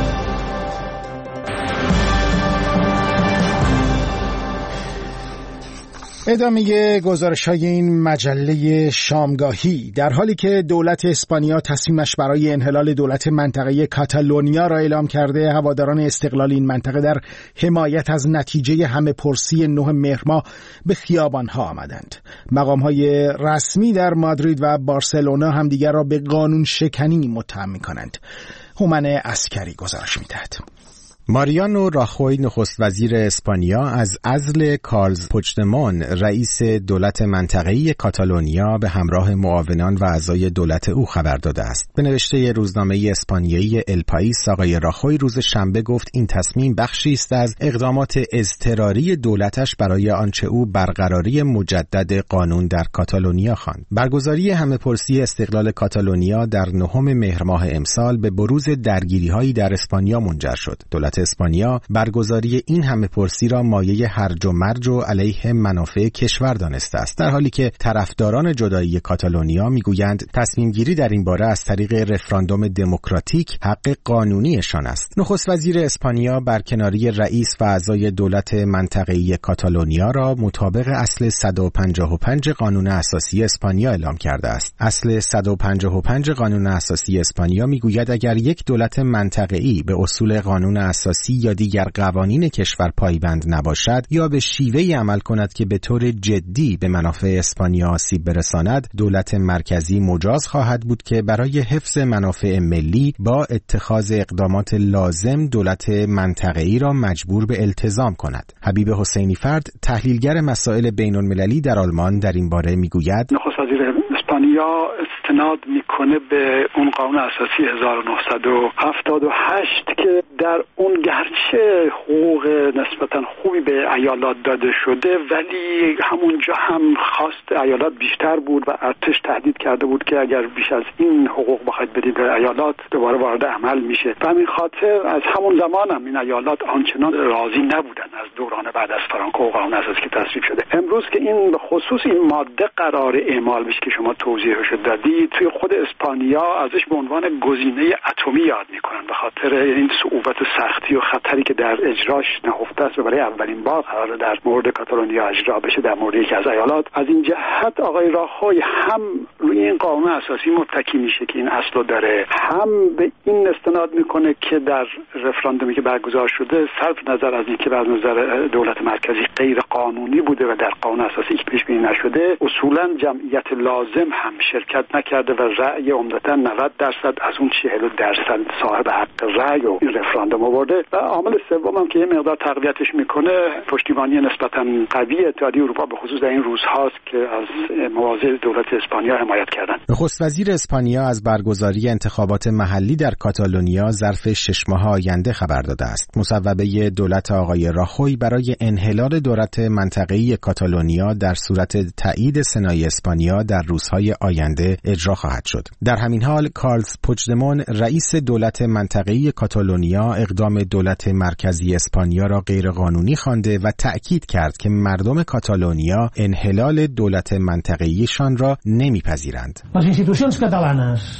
ادامه گزارش‌های این مجله شامگاهی. در حالی که دولت اسپانیا تصمیمش برای انحلال دولت منطقه کاتالونیا را اعلام کرده، هواداران استقلال این منطقه در حمایت از نتیجه همه‌پرسی نه مهر ماه به خیابان‌ها آمدند. مقام‌های رسمی در مادرید و بارسلونا همدیگر را به قانون شکنی متهم می‌کنند. هومن عسکری گزارش می‌دهد. ماریانو راخوی نخست وزیر اسپانیا از عزل کارلز پوچدمون رئیس دولت منطقه‌ای کاتالونیا به همراه معاونان و اعضای دولت او خبر داده است. به نوشته روزنامه اسپانیایی ال پائیس، آقای راخوی روز شنبه گفت این تصمیم بخشی است از اقدامات اضطراری دولتش برای آنچه او برقراری مجدد قانون در کاتالونیا خواند. برگزاری همه‌پرسی استقلال کاتالونیا در نهم مهر ماه امسال به بروز درگیری‌هایی در اسپانیا منجر شد. دولت اسپانیا برگزاری این همه‌پرسی را مایه هرج و مرج و علیه منافع کشور دانسته است، در حالی که طرفداران جدایی کاتالونیا میگویند تصمیم گیری در این باره از طریق رفراندوم دموکراتیک حق قانونیشان است. نخست وزیر اسپانیا برکناری رئیس و اعضای دولت منطقه‌ای کاتالونیا را مطابق اصل صد و پنجاه و پنج قانون اساسی اسپانیا اعلام کرده است. اصل صد و پنجاه و پنج قانون اساسی اسپانیا میگوید اگر یک دولت منطقه‌ای به اصول قانون اساسی یا دیگر قوانین کشور پایبند نباشد یا به شیوهی عمل کند که به طور جدی به منافع اسپانیا آسیب برساند، دولت مرکزی مجاز خواهد بود که برای حفظ منافع ملی با اتخاذ اقدامات لازم دولت منطقه‌ای را مجبور به التزام کند. حبیب حسینی فرد، تحلیلگر مسائل بین‌المللی در آلمان، در این باره میگوید نخست وزیر اسپانیا استناد میکنه به اون قانون اساسی هزار و نهصد و هفتاد و هشت که در اون گرچه حقوق نسبتا خوبی به ایالات داده شده، ولی همونجا هم خواست ایالات بیشتر بود و ارتش تهدید کرده بود که اگر بیش از این حقوق بخواید بدید به ایالات دوباره وارد عمل میشه. و همین خاطر از همون زمان هم این ایالات آنچنان راضی نبودن از دوران بعد از فرانکو و قانون اساسی که تصویب شده. امروز که این به خصوص این ماده قرار اعمال بشه که شما توضیحش دادید، توی خود اسپانیا ازش به عنوان گزینه اتمی یاد میکنن به خاطر این صعوبت و سختی و خطری که در اجراش نهفته است و برای اولین بار قرار در مورد کاتالونیا اجرا بشه در مورد یکی از ایالات. از این جهت آقای راخوی هم روی این قانون اساسی متکی میشه که این اصل داره، هم به این استناد میکنه که در رفراندومی که برگزار شده صرف نظر از اینکه از نظر دولت مرکزی غیر قانونی بوده و در قانون اساسی که پیش بینی نشده، اصولا جمعیت لازم هم شرکت نکرده و رأی عمدتا نود درصد از اون چهل درصد صاحب حق رأی و این رفراندوم آورده. و عامل سوم هم که یه مقدار تقویتش میکنه پشتیبانی نسبتا قوی اتحادیه اروپا به خصوص در این روزهاست که از مواضع دولت اسپانیا حمایت کردن. نخست وزیر اسپانیا از برگزاری انتخابات محلی در کاتالونیا ظرف شش ماه آینده خبر داده است. مصوبه دولت آقای راخوی برای انحلال دولت منطقه‌ای کاتالونیا در صورت تایید سنای اسپانیا در روزهای آینده اجرا خواهد شد. در همین حال کارلز پوچدمون رئیس دولت منطقه‌ای کاتالونیا اقدام دولت مرکزی اسپانیا را غیرقانونی خوانده و تأکید کرد که مردم کاتالونیا انحلال دولت منطقه‌ایشان را نمیپذیرند. Las institucions catalanes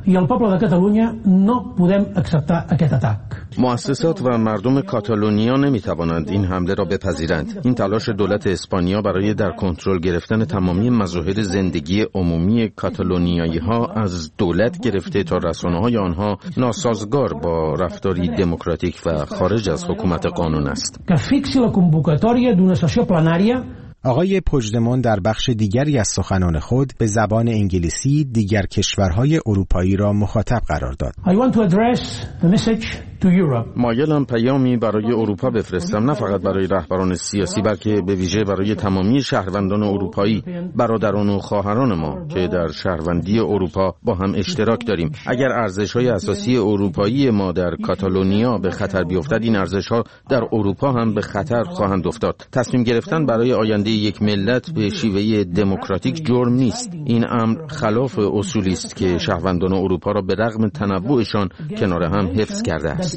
i el poble de Catalunya no podem acceptar aquest atac. مؤسسات و مردم کاتالونیا نمیتوانند این حمله را بپذیرند. این تلاش دولت اسپانیا برای در کنترل گرفتن تمامی مظاهر زندگی عمومی کاتالونیایی ها از دولت گرفته تا رسانه‌های آنها ناسازگار با رفتاری دموکراتیک و خارج از حکومت قانون است. Que fixi la convocatòria d'una sessió plenària. آقای پژدمان در بخش دیگری از سخنان خود به زبان انگلیسی دیگر کشورهای اروپایی را مخاطب قرار داد. I want to address the message to Europe. مایلم پیامی برای اروپا بفرستم، نه فقط برای رهبران سیاسی بلکه به ویژه برای تمامی شهروندان اروپایی، برادران و خواهران ما که در شهروندی اروپا با هم اشتراک داریم. اگر ارزش‌های اساسی اروپایی ما در کاتالونیا به خطر بیفتد، این ارزش‌ها در اروپا هم به خطر خواهند افتاد. تصمیم گرفتن برای آینده یک ملت به شیوه دموکراتیک جرم نیست. این امر خلاف اصولی است که شهروندان اروپا را به رغم تنوعشان کنار هم حفظ کرده است.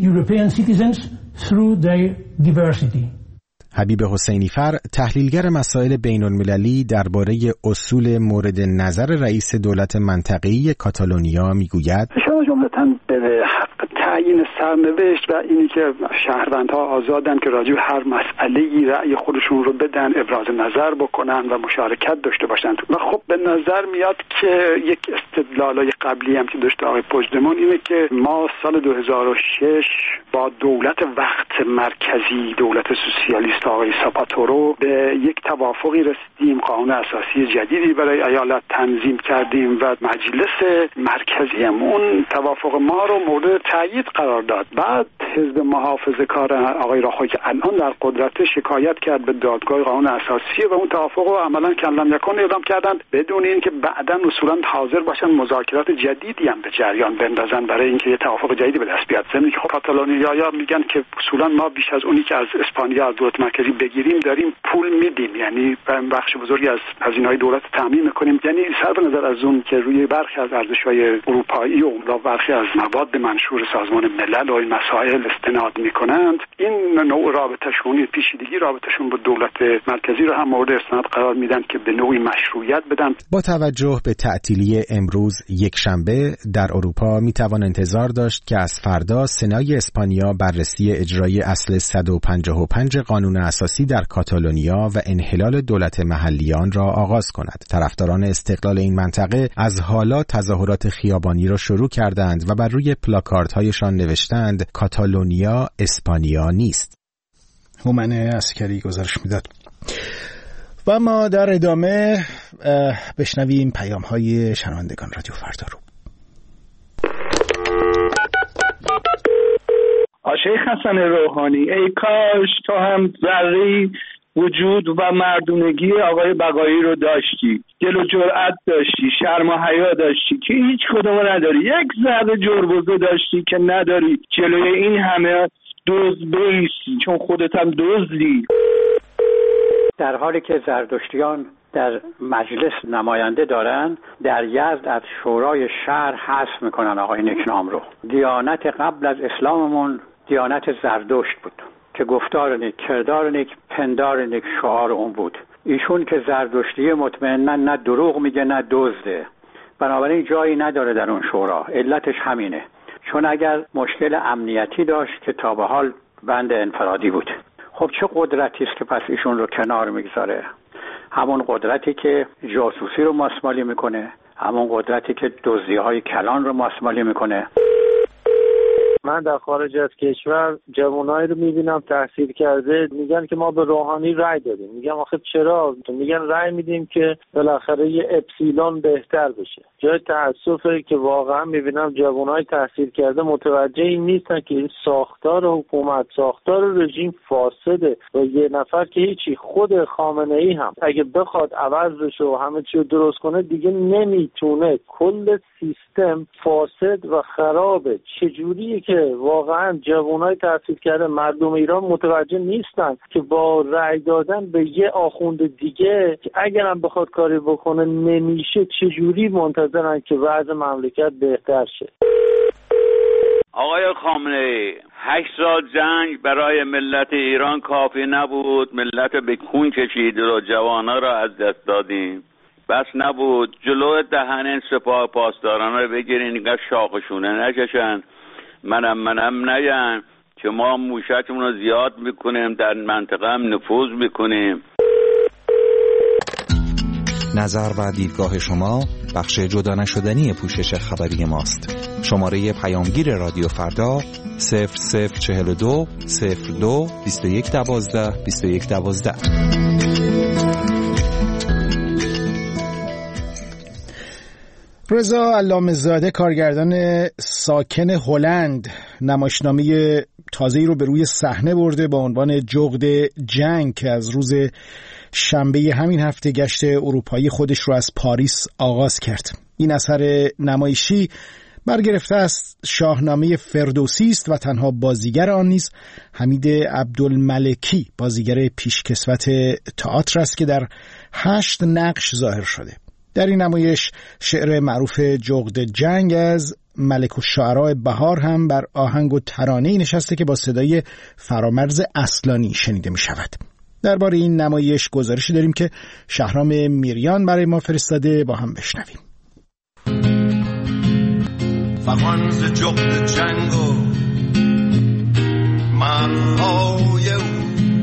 حبیب حسینی فر، تحلیلگر مسائل بین المللی، درباره اصول مورد نظر رئیس دولت منطقه‌ای کاتالونیا میگوید: شما جملتاً به حق تعیین سرنوشت و اینی که شهروندها آزادن که راجع به هر مسئله‌ای رأی خودشون رو بدن، ابراز نظر بکنن و مشارکت داشته باشن. و خب به نظر میاد که یک استدلالای قبلی هم که داشته آقای پژدمان اینه که ما سال دو هزار و شش با دولت وقت مرکزی، دولت سوسیالیست آقای ساپاتورو، به یک توافقی رسیدیم، قانون اساسی جدیدی برای ایالت تنظیم کردیم و مجلس مرکزی هم اون توافق ما رو مورد تایید قرار داد. بعد حزب محافظه‌کار آقای راخوی که الان در قدرت شکایت کرد به دادگاه قانون اساسی و اون توافق رو عملاً کلم یکون اعلام کردند بدون اینکه بعداً اصولاً حاضر باشن مذاکرات جدیدی هم به جریان بندازن برای اینکه یه توافق جدیدی به دست بیاد. ضمن که خب کاتالونیایی‌ها میگن که اصولاً ما بیش از اونی که از اسپانیا از دولت مرکزی بگیریم داریم پول میدیم، یعنی بخش بزرگی از هزینه‌های دولت تامین می‌کنیم. یعنی صرف نظر از اون که روی برخی از ارزش‌های اروپایی و برخی از مواد منشور سازمان ملل و این مسائل استناد می‌کنند، این نوع رابطه‌شون، پیچیدگی رابطه‌شون با دولت مرکزی رو هم مورد استناد قرار میدن که به نوعی مشروعیت بدن. با توجه به تعطیلی امروز یک شنبه در اروپا میتوان انتظار داشت که از فردا سنای اسپانیا بررسی اجرای اصل صد و پنجاه و پنج قانون اساسی در کاتالونیا و انحلال دولت محلیان را آغاز کند. طرفداران استقلال این منطقه از حالا تظاهرات خیابانی را شروع کردند و بر روی پلاکاردهایشان نوشتند کاتالونیا اسپانیا نیست. هومن عسکری گزارش میداد. و ما در ادامه بشنویم پیام های شنوندگان رادیو فردا رو. شیخ حسن روحانی، ای کاش تو هم ذره وجود و مردونگی آقای بقایی رو داشتی، دل و جرأت داشتی، شرم و حیا داشتی که هیچ کدومو نداری، یک ذره جربوزه داشتی که نداری، جلوی این همه دزد بایستی چون خودت هم دزدی. در حالی که زرتشتیان در مجلس نماینده دارن، در یزد از شورای شهر حذف میکنن آقای نیکنام رو. دیانت قبل از اسلاممون دیانت زردشت بود که گفتار نیک، کردار نیک، پندار نیک شعار اون بود. ایشون که زردشتی مطمئنا نه دروغ میگه نه دزده، بنابراین جایی نداره در اون شورا. علتش همینه، چون اگر مشکل امنیتی داشت که تا به حال بند انفرادی بود. خب چه قدرتی است که پس ایشون رو کنار میگذاره؟ همون قدرتی که جاسوسی رو ماسمالی میکنه، همون قدرتی که دزدی‌های کلان رو ماسمالی میکنه. من در خارج از کشور جوانایی رو میبینم تحصیل کرده میگن که ما به روحانی رأی دادیم. میگم آخه چرا؟ میگن رأی میدیم که بالاخره یه اپسیلون بهتر بشه. جای تأسفه که واقعا میبینم جوانای تحصیل کرده متوجه این نیستن که این ساختار حکومت، ساختار رژیم فاسده و یه نفر که هیچی، خود خامنه ای هم اگه بخواد عوض بشه و همه چی رو درست کنه دیگه نمیتونه. کل سیستم فاسد و خرابه. چجوریه که واقعا جوانای تحصیل کرده مردم ایران متوجه نیستن که با رأی دادن به یه آخوند دیگه که اگرم بخواد کاری بکنه نمیشه، چجوری منتظرن که وضع مملکت بهتر شه؟ آقای خامنه‌ای، هشت سال جنگ برای ملت ایران کافی نبود، ملت به خون کشید و جوانا را از دست دادیم. بس نبود جلو دهن این سپاه پاسداران رو بگیرین اینقدر شاخشونه نکشن، منم منم نگن که ما موشکمون رو زیاد میکنیم، در منطقه هم نفوذ میکنیم. نظر و دیدگاه شما بخش جدا نشدنی پوشش خبری ماست. شماره پیامگیر رادیو فردا صفر صفر چهل و دو صفر دو بیست و یک دوازده بیست و یک دوازده. رضا علامه‌زاده کارگردان ساکن هلند نمایشنامه تازه‌ای رو به روی صحنه برده با عنوان جغد جنگ که از روز شنبه همین هفته گشت اروپایی خودش رو از پاریس آغاز کرد. این اثر نمایشی برگرفته از شاهنامه فردوسی است و تنها بازیگر آن نیز حمید عبدالملکی بازیگر پیشکسوت تئاتر است که در هشت نقش ظاهر شده. در این نمایش شعر معروف جغد جنگ از ملک الشعراء بهار هم بر آهنگ و ترانه‌ای نشسته که با صدای فرامرز اصلانی شنیده می شود. درباره این نمایش گزارشی داریم که شهرام میریان برای ما فرستاده، با هم بشنویم. فغان ز جغد جنگ و مرهای او.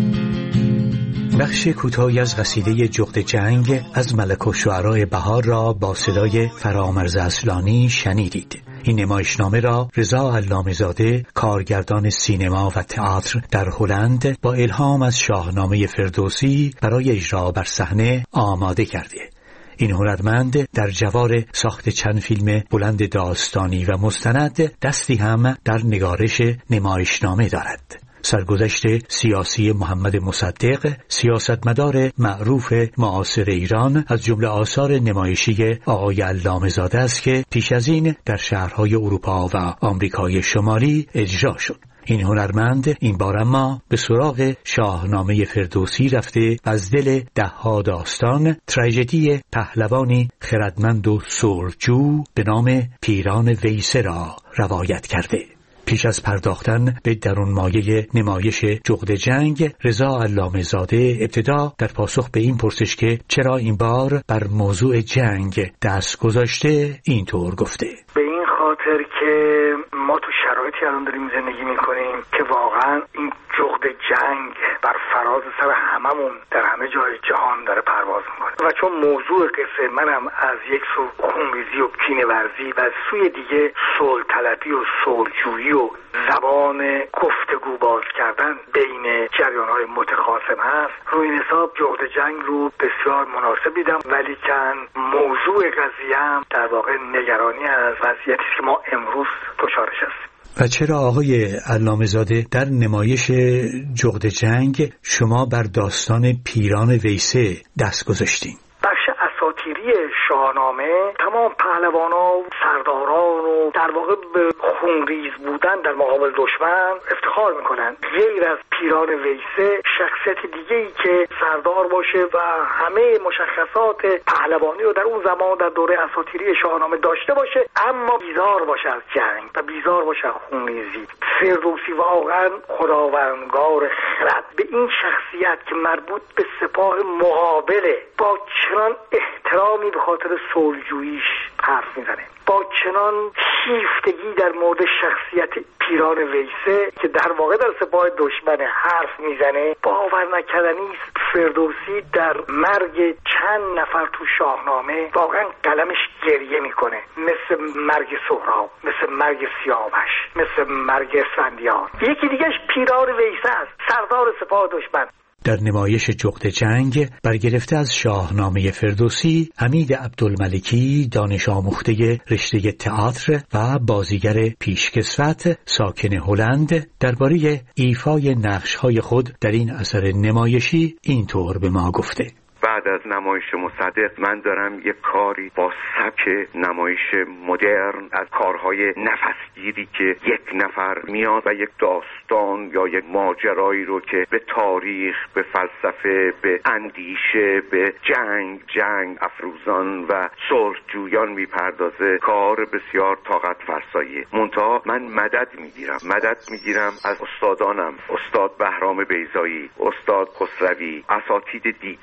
بخش کوتاهی از قصیده جغد جنگ از ملک الشعراء بهار را با صدای فرامرز اصلانی شنیدید. این نمایشنامه را رضا علامه‌زاده کارگردان سینما و تئاتر در هلند با الهام از شاهنامه فردوسی برای اجرا بر صحنه آماده کرده. این هنرمند در جوار ساخت چند فیلم بلند داستانی و مستند دستی هم در نگارش نمایشنامه دارد. سرگذشت سیاسی محمد مصدق، سیاستمدار معروف معاصر ایران، از جمله آثار نمایشی آقای علامه‌زاده است که پیش از این در شهرهای اروپا و آمریکای شمالی اجرا شد. این هنرمند این بار اما به سراغ شاهنامه فردوسی رفته و از دل ده‌ها داستان تراژدی پهلوانی خردمند و صلحجو به نام پیران ویسه را روایت کرده. پیش از پرداختن به درونمایه نمایش جغد جنگ، رضا علامه‌زاده ابتدا در پاسخ به این پرسش که چرا این بار بر موضوع جنگ دست گذاشته اینطور گفته: به این خاطر که ما تو شرایطی الان داریم زندگی میکنیم که واقعا این جغد جنگ بر فراز سر هممون در همه جای جهان داره پرواز میکنه و چون موضوع قصه منم از یک سو خونریزی و کینه‌ورزی و از سوی دیگه صلح طلبی و صلحجویی و زبان گفتگو باز کردن بین جریان‌های متخاصم هست، روی این حساب جغد جنگ رو بسیار مناسب دیدم، ولی کن موضوع قضیه هم در واقع نگرانی از وضعیتی که ما امروز دچارش هستیم. و چرا آقای علامه‌زاده در نمایش جغد جنگ شما بر داستان پیران ویسه دست گذاشتین؟ بخش اساطیری شاهنامه تمام پهلوانا و سرداران و در واقع به خونریز بودن در مقابل دشمن افتخار میکنن. غیر از پیران ویسه شخصیت دیگه ای که سردار باشه و همه مشخصات پهلوانی رو در اون زمان در دوره اساطیری شاهنامه داشته باشه اما بیزار باشه از جنگ و بیزار باشه از خونریزی. فردوسی واقعا خداوندگار خرد به این شخصیت که مربوط به سپاه مقابله با چنان احترامی به خاطر صلحجوییش حرف میزنه، با چنان شیفتگی در مورد شخصیت پیران ویسه که در واقع در سپاه دشمن حرف میزنه. باور نکردنی است فردوسی در مرگ چند نفر تو شاهنامه واقعا قلمش گریه میکنه، مثل مرگ سهراب، مثل مرگ سیاوش، مثل مرگ اسفندیار. یکی دیگهش پیران ویسه است، سردار سپاه دشمن. در نمایش جغد جنگ برگرفته از شاهنامه فردوسی، حمید عبدالملکی دانش آموخته رشته تئاتر و بازیگر پیشکسوت ساکن هلند درباره ایفای نقش‌های خود در این اثر نمایشی اینطور به ما گفته: بعد از نمایش مصدق من دارم یک کاری با سبک نمایش مدرن از کارهای نفسگیری که یک نفر میاد و یک داستان یا یک ماجرایی رو که به تاریخ، به فلسفه، به اندیشه، به جنگ، جنگ افروزان و صلحجویان میپردازه، کار بسیار طاقت فرساییه. منتها من مدد میگیرم مدد میگیرم از استادانم، استاد بهرام بیضایی، استاد خسروی، اساتید دیگه.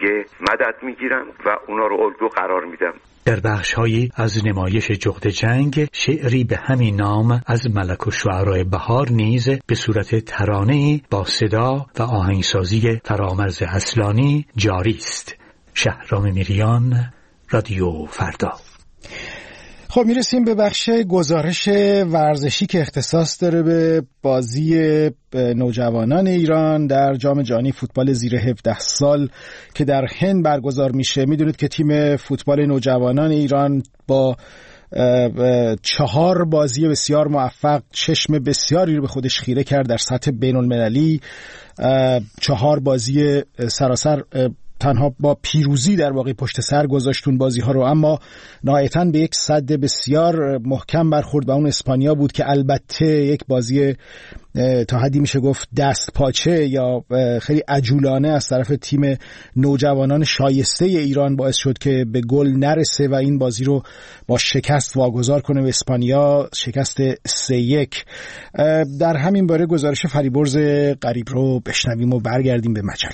مدد میگیرم و اونا رو الگو قرار میدم. در بخش‌هایی از نمایش جغد جنگ شعری به همین نام از ملک الشعراء بهار نیز به صورت ترانه‌ای با صدا و آهنگسازی فرامرز اصلانی جاری است. شهرام میریان، رادیو فردا. خب میرسیم به بخش گزارش ورزشی که اختصاص داره به بازی نوجوانان ایران در جام جهانی فوتبال زیر هفده سال که در هند برگزار میشه. میدونید که تیم فوتبال نوجوانان ایران با چهار بازی بسیار موفق چشم بسیاری رو به خودش خیره کرد در سطح بین المللی. چهار بازی سراسر تنها با پیروزی در واقع پشت سر گذاشتون بازی ها رو، اما نهایتاً به یک صد بسیار محکم برخورد و اون اسپانیا بود که البته یک بازی تا حدی میشه گفت دست پاچه یا خیلی عجولانه از طرف تیم نوجوانان شایسته ایران باعث شد که به گل نرسه و این بازی رو با شکست واگذار کنه به اسپانیا، شکست سه یک. در همین باره گزارش فریبرز غریب رو بشنویم و برگردیم به مجله.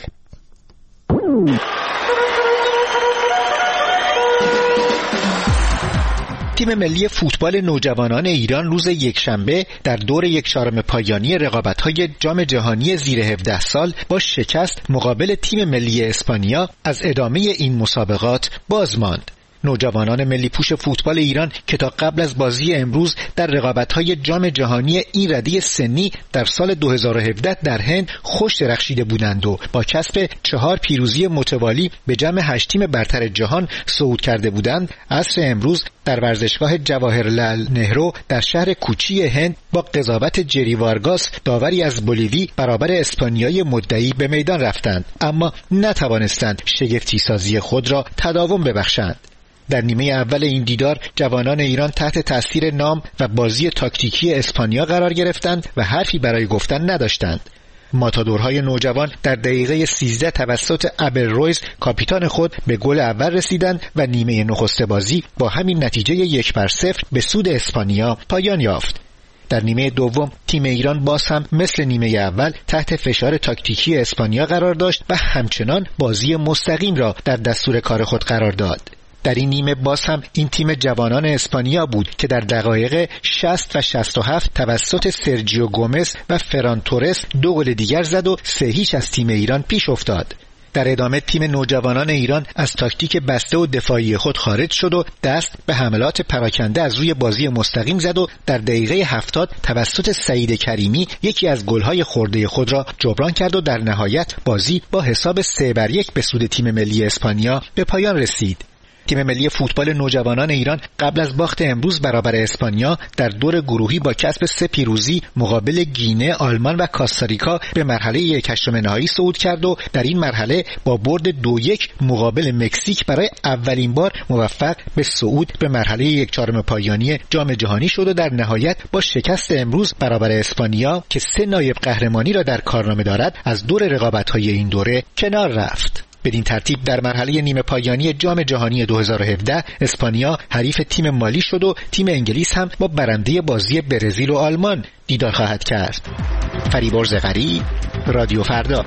تیم ملی فوتبال نوجوانان ایران روز یکشنبه در دور یکچهارم پایانی رقابت‌های جام جهانی زیر هفده سال با شکست مقابل تیم ملی اسپانیا از ادامه این مسابقات باز ماند. نوجوانان ملی پوش فوتبال ایران که تا قبل از بازی امروز در رقابت‌های جام جهانی این رده سنی در سال دو هزار و هفده در هند خوش درخشیده بودند و با کسب چهار پیروزی متوالی به جمع هشت تیم برتر جهان صعود کرده بودند، عصر امروز در ورزشگاه جواهرلال نهرو در شهر کوچی هند با قضاوت جری وارگاس داوری از بولیوی برابر اسپانیای مدعی به میدان رفتند، اما نتوانستند شگفتی سازی خود را تداوم ببخشند. در نیمه اول این دیدار جوانان ایران تحت تاثیر نام و بازی تاکتیکی اسپانیا قرار گرفتند و حرفی برای گفتن نداشتند. ماتادورهای نوجوان در دقیقه سیزده توسط ابل رویز کاپیتان خود به گل اول رسیدند و نیمه نخست بازی با همین نتیجه یک بر صفر به سود اسپانیا پایان یافت. در نیمه دوم تیم ایران باز هم مثل نیمه اول تحت فشار تاکتیکی اسپانیا قرار داشت و همچنان بازی مستقیم را در دستور کار خود قرار داد. در این نیمه باز هم این تیم جوانان اسپانیا بود که در دقایق شصت و شصت و هفت توسط سرجیو گومز و فران تورس دو گل دیگر زد و سه هیچ از تیم ایران پیش افتاد. در ادامه تیم نوجوانان ایران از تاکتیک بسته و دفاعی خود خارج شد و دست به حملات پراکنده از روی بازی مستقیم زد و در دقیقه هفتاد توسط سعید کریمی یکی از گل‌های خورده خود را جبران کرد و در نهایت بازی با حساب سه بر یک به سود تیم ملی اسپانیا به پایان رسید. تیم ملی فوتبال نوجوانان ایران قبل از باخت امروز برابر اسپانیا در دور گروهی با کسب سه پیروزی مقابل گینه، آلمان و کاستاریکا به مرحله یک هشتم نهایی صعود کرد و در این مرحله با برد دو یک مقابل مکزیک برای اولین بار موفق به صعود به مرحله یک چهارم پایانی جام جهانی شد و در نهایت با شکست امروز برابر اسپانیا که سه نایب قهرمانی را در کارنامه دارد از دور رقابت‌های این دوره کنار رفت. بدین ترتیب در مرحله نیمه پایانی جام جهانی دو هزار و هفده اسپانیا حریف تیم مالی شد و تیم انگلیس هم با برنده بازی برزیل و آلمان دیدار خواهد کرد. فریبرز غریب، رادیو فردا.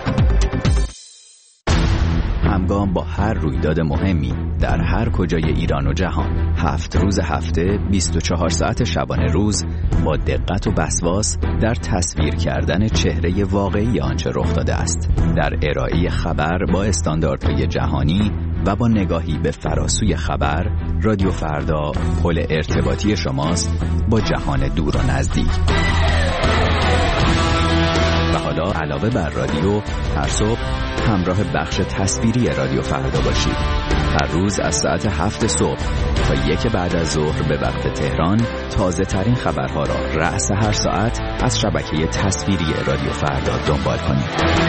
همگام با هر رویداد مهمی در هر کجای ایران و جهان، هفت روز هفته، بیست و چهار ساعت شبانه روز، با دقت و وسواس در تصویر کردن چهره واقعی آنچه رخ داده است، در ارائه خبر با استانداردهای جهانی و با نگاهی به فراسوی خبر، رادیو فردا پل ارتباطی شماست با جهان دور و نزدیک. و حالا علاوه بر رادیو، هر صبح همراه بخش تصویری رادیو فردا باشید. هر روز از ساعت هفت صبح تا یک بعد از ظهر به وقت تهران تازه ترین خبرها را رأس هر ساعت از شبکه تصویری رادیو فردا دنبال کنید.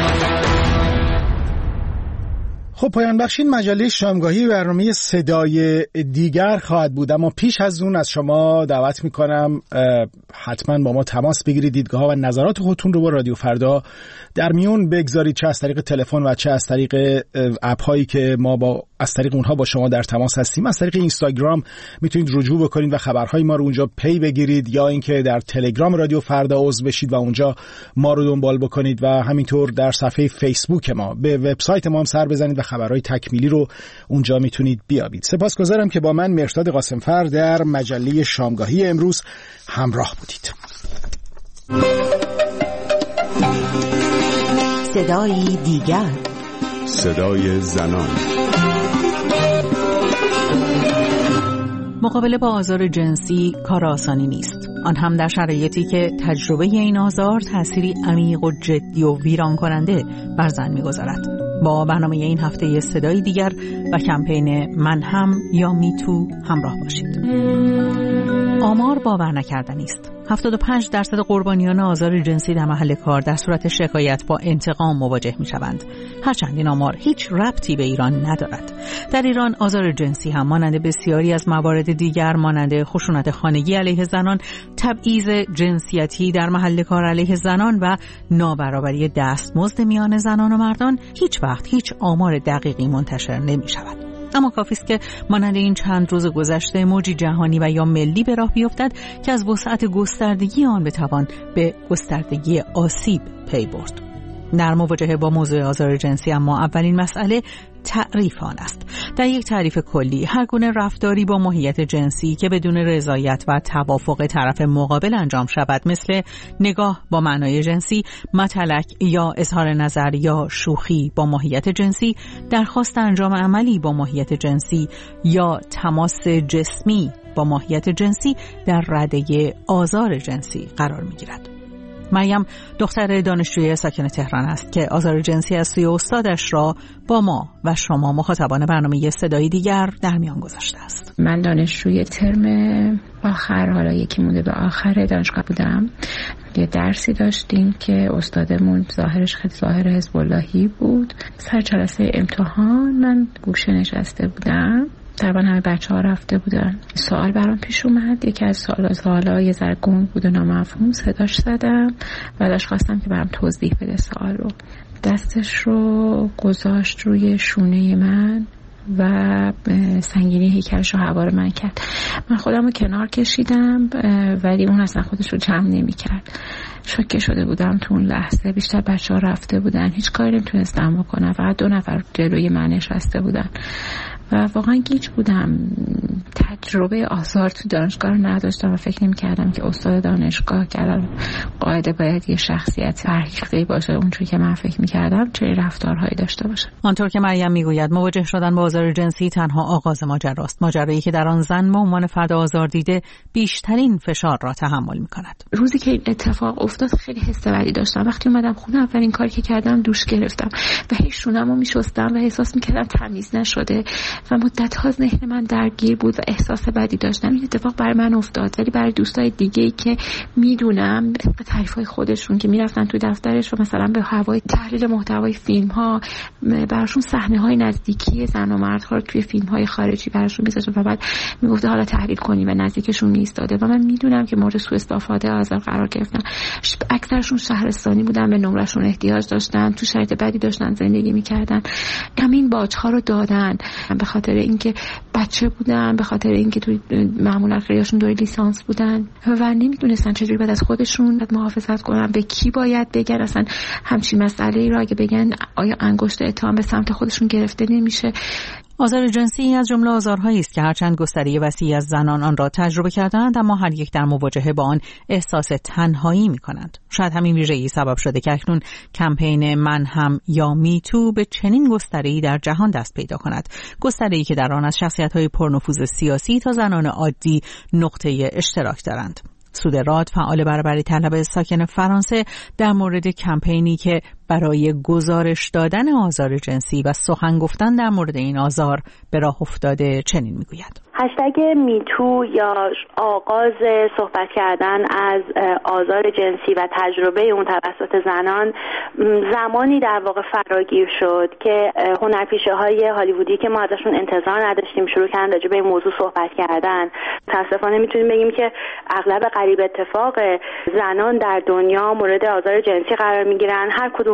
خب پایان بخش این مجله شامگاهی برنامه صدای دیگر خواهد بود، اما پیش از اون از شما دعوت میکنم حتما با ما تماس بگیرید، دیدگاه ها و نظرات خودتون رو با رادیو فردا در میون بگذارید، چه از طریق تلفن و چه از طریق اپ هایی که ما با از طریق اونها با شما در تماس هستیم. از طریق اینستاگرام میتونید رجوع بکنید و خبرهای ما رو اونجا پی بگیرید، یا اینکه در تلگرام رادیو فردا عضو بشید و اونجا ما رو دنبال بکنید، و همینطور در صفحه فیسبوک ما به وبسایت ما هم سر بزنید و خبرهای تکمیلی رو اونجا میتونید بیابید. سپاسگزارم که با من مرتضی قاسمفر در مجله شامگاهی امروز همراه بودید. صدای دیگر، صدای زنان. مقابله با آزار جنسی کار آسانی نیست، آن هم در شرایطی که تجربه این آزار تأثیری عمیق و جدی و ویران کننده بر زن می‌گذارد. با برنامه این هفته صدای دیگر و کمپین من هم یا میتو همراه باشید. آمار باور نکردنی است. هفتاد و پنج درصد قربانیان آزار جنسی در محل کار در صورت شکایت با انتقام مواجه می‌شوند. هرچند این آمار هیچ ربطی به ایران ندارد. در ایران آزار جنسی هم مانند بسیاری از موارد دیگر مانند خشونت خانگی علیه زنان، تبعیض جنسیتی در محل کار علیه زنان و نابرابری دستمزد میان زنان و مردان هیچ وقت هیچ آمار دقیقی منتشر نمی‌شود. اما کافی است که مانند این چند روز گذشته موجی جهانی و یا ملی به راه بیفتد که از وسعت گستردگی آن بتوان به گستردگی آسیب پی برد. در مواجهه با موضوع آزار جنسی اما اولین مسئله تعریف آن است. در یک تعریف کلی هر گونه رفتاری با ماهیت جنسی که بدون رضایت و توافق طرف مقابل انجام شود، مثل نگاه با معنای جنسی، متلک یا اظهار نظر یا شوخی با ماهیت جنسی، درخواست انجام عملی با ماهیت جنسی یا تماس جسمی با ماهیت جنسی، در رده آزار جنسی قرار می‌گیرد. مریم دختر دانشجوی ساکن تهران است که آزار جنسی از سوی استادش را با ما و شما مخاطبان برنامه صدای دیگر در میان گذاشته است. من دانشجوی ترم آخر، حالا یکی مونده به آخر دانشگاه بودم. یه درسی داشتیم که استادمون ظاهرش خیلی ظاهر حزب اللهی بود. سر جلسه امتحان من گوشه نشسته بودم، تقریبا همه بچه ها رفته بودن. سوال برام پیش اومد، یکی از سوال سوالا یه ذره گنگ بود و نامفهوم، صداش زدم و داشت خواستم که برام توضیح بده سوال رو. دستش رو گذاشت روی شونه من و سنگینی هیکلش رو هوار من کرد. من خودم رو کنار کشیدم ولی اون اصلا خودش رو جمع نمی کرد. شوکه شده بودم تو اون لحظه. بیشتر بچه ها رفته بودن، هیچ کاری نمیتونستم بکنم، فقط دو نفر جلوی من نشسته بودن و واقعا گیج بودم. تجربه آزار تو دانشگاه رو نداشتم و فکر نمی کردم که استاد دانشگاه که الان قاعده باید یه شخصیت فرهیخته‌ای باشه اونجوری که من فکر می کردم چه رفتارهایی داشته باشه. آنطور که مریم میگوید مواجه شدن با آزار جنسی تنها آغاز ماجراست، ماجرایی که در آن زن به عنوان فرد آزار دیده بیشترین فشار را تحمل می کند. روزی که این اتفاق افتاد خیلی حس بدی داشتم. وقتی اومدم خونه اولین کاری که کردم دوش گرفتم و هیچ شونه‌مو می‌شستم و احساس می‌کردم تمیز نشده و مدت‌ها ذهن من درگیر بود و احساس بدی داشتم. این اتفاق برای من افتاد ولی برای دوستای دیگه‌ای که میدونم طبق تعریف‌های خودشون که میرفتن تو دفترش و مثلا به هوای تحلیل محتوای فیلم‌ها براشون صحنه‌های نزدیکی زن و مردها رو توی فیلم‌های خارجی براشون می‌ذاشتن و بعد میگفته حالا تحلیل کنی و نزدیکشون می‌ایستاده و من میدونم که مورد سوء استفاده آزار قرار گرفتن. اکثرشون شهرستانی بودن، به نمرهشون احتیاج داشتن، تو شرایط بدی داشتن زندگی می‌کردن. همین باج‌ها رو دادن به خاطر اینکه بچه بودن، به خاطر اینکه تو معمولا خیلیشون دوره لیسانس بودن و نمیدونستن چجوری باید از خودشون محافظت کنن، به کی باید بگن، اصلا همچین مسئله‌ای رو اگه بگن آیا انگشت اتهام به سمت خودشون گرفته نمیشه. آزار جنسی از جمله آزارهایی است که هرچند گستره وسیعی از زنان آن را تجربه کردند اما هر یک در مواجهه با آن احساس تنهایی می‌کنند. شاید همین ویژگی سبب شده که اکنون کمپین من هم یا میتو به چنین گستره‌ای در جهان دست پیدا کند، گستره‌ای که در آن از شخصیت‌های پرنفوذ سیاسی تا زنان عادی نقطه اشتراک دارند. سودراد، فعال برابری طلب ساکن فرانسه، در مورد کمپینی که برای گزارش دادن آزار جنسی و سخن گفتن در مورد این آزار به راه افتاده چنین میگوید: هشتگ میتو یا آغاز صحبت کردن از آزار جنسی و تجربه اون توسط زنان زمانی در واقع فراگیر شد که هنرپیشه های هالیوودی که ما ازشون انتظار نداشتیم شروع کردن راجع به این موضوع صحبت کردن. متاسفانه میتونیم بگیم که اغلب قریب اتفاق زنان در دنیا مورد آزار جنسی قرار میگیرن. هر کدوم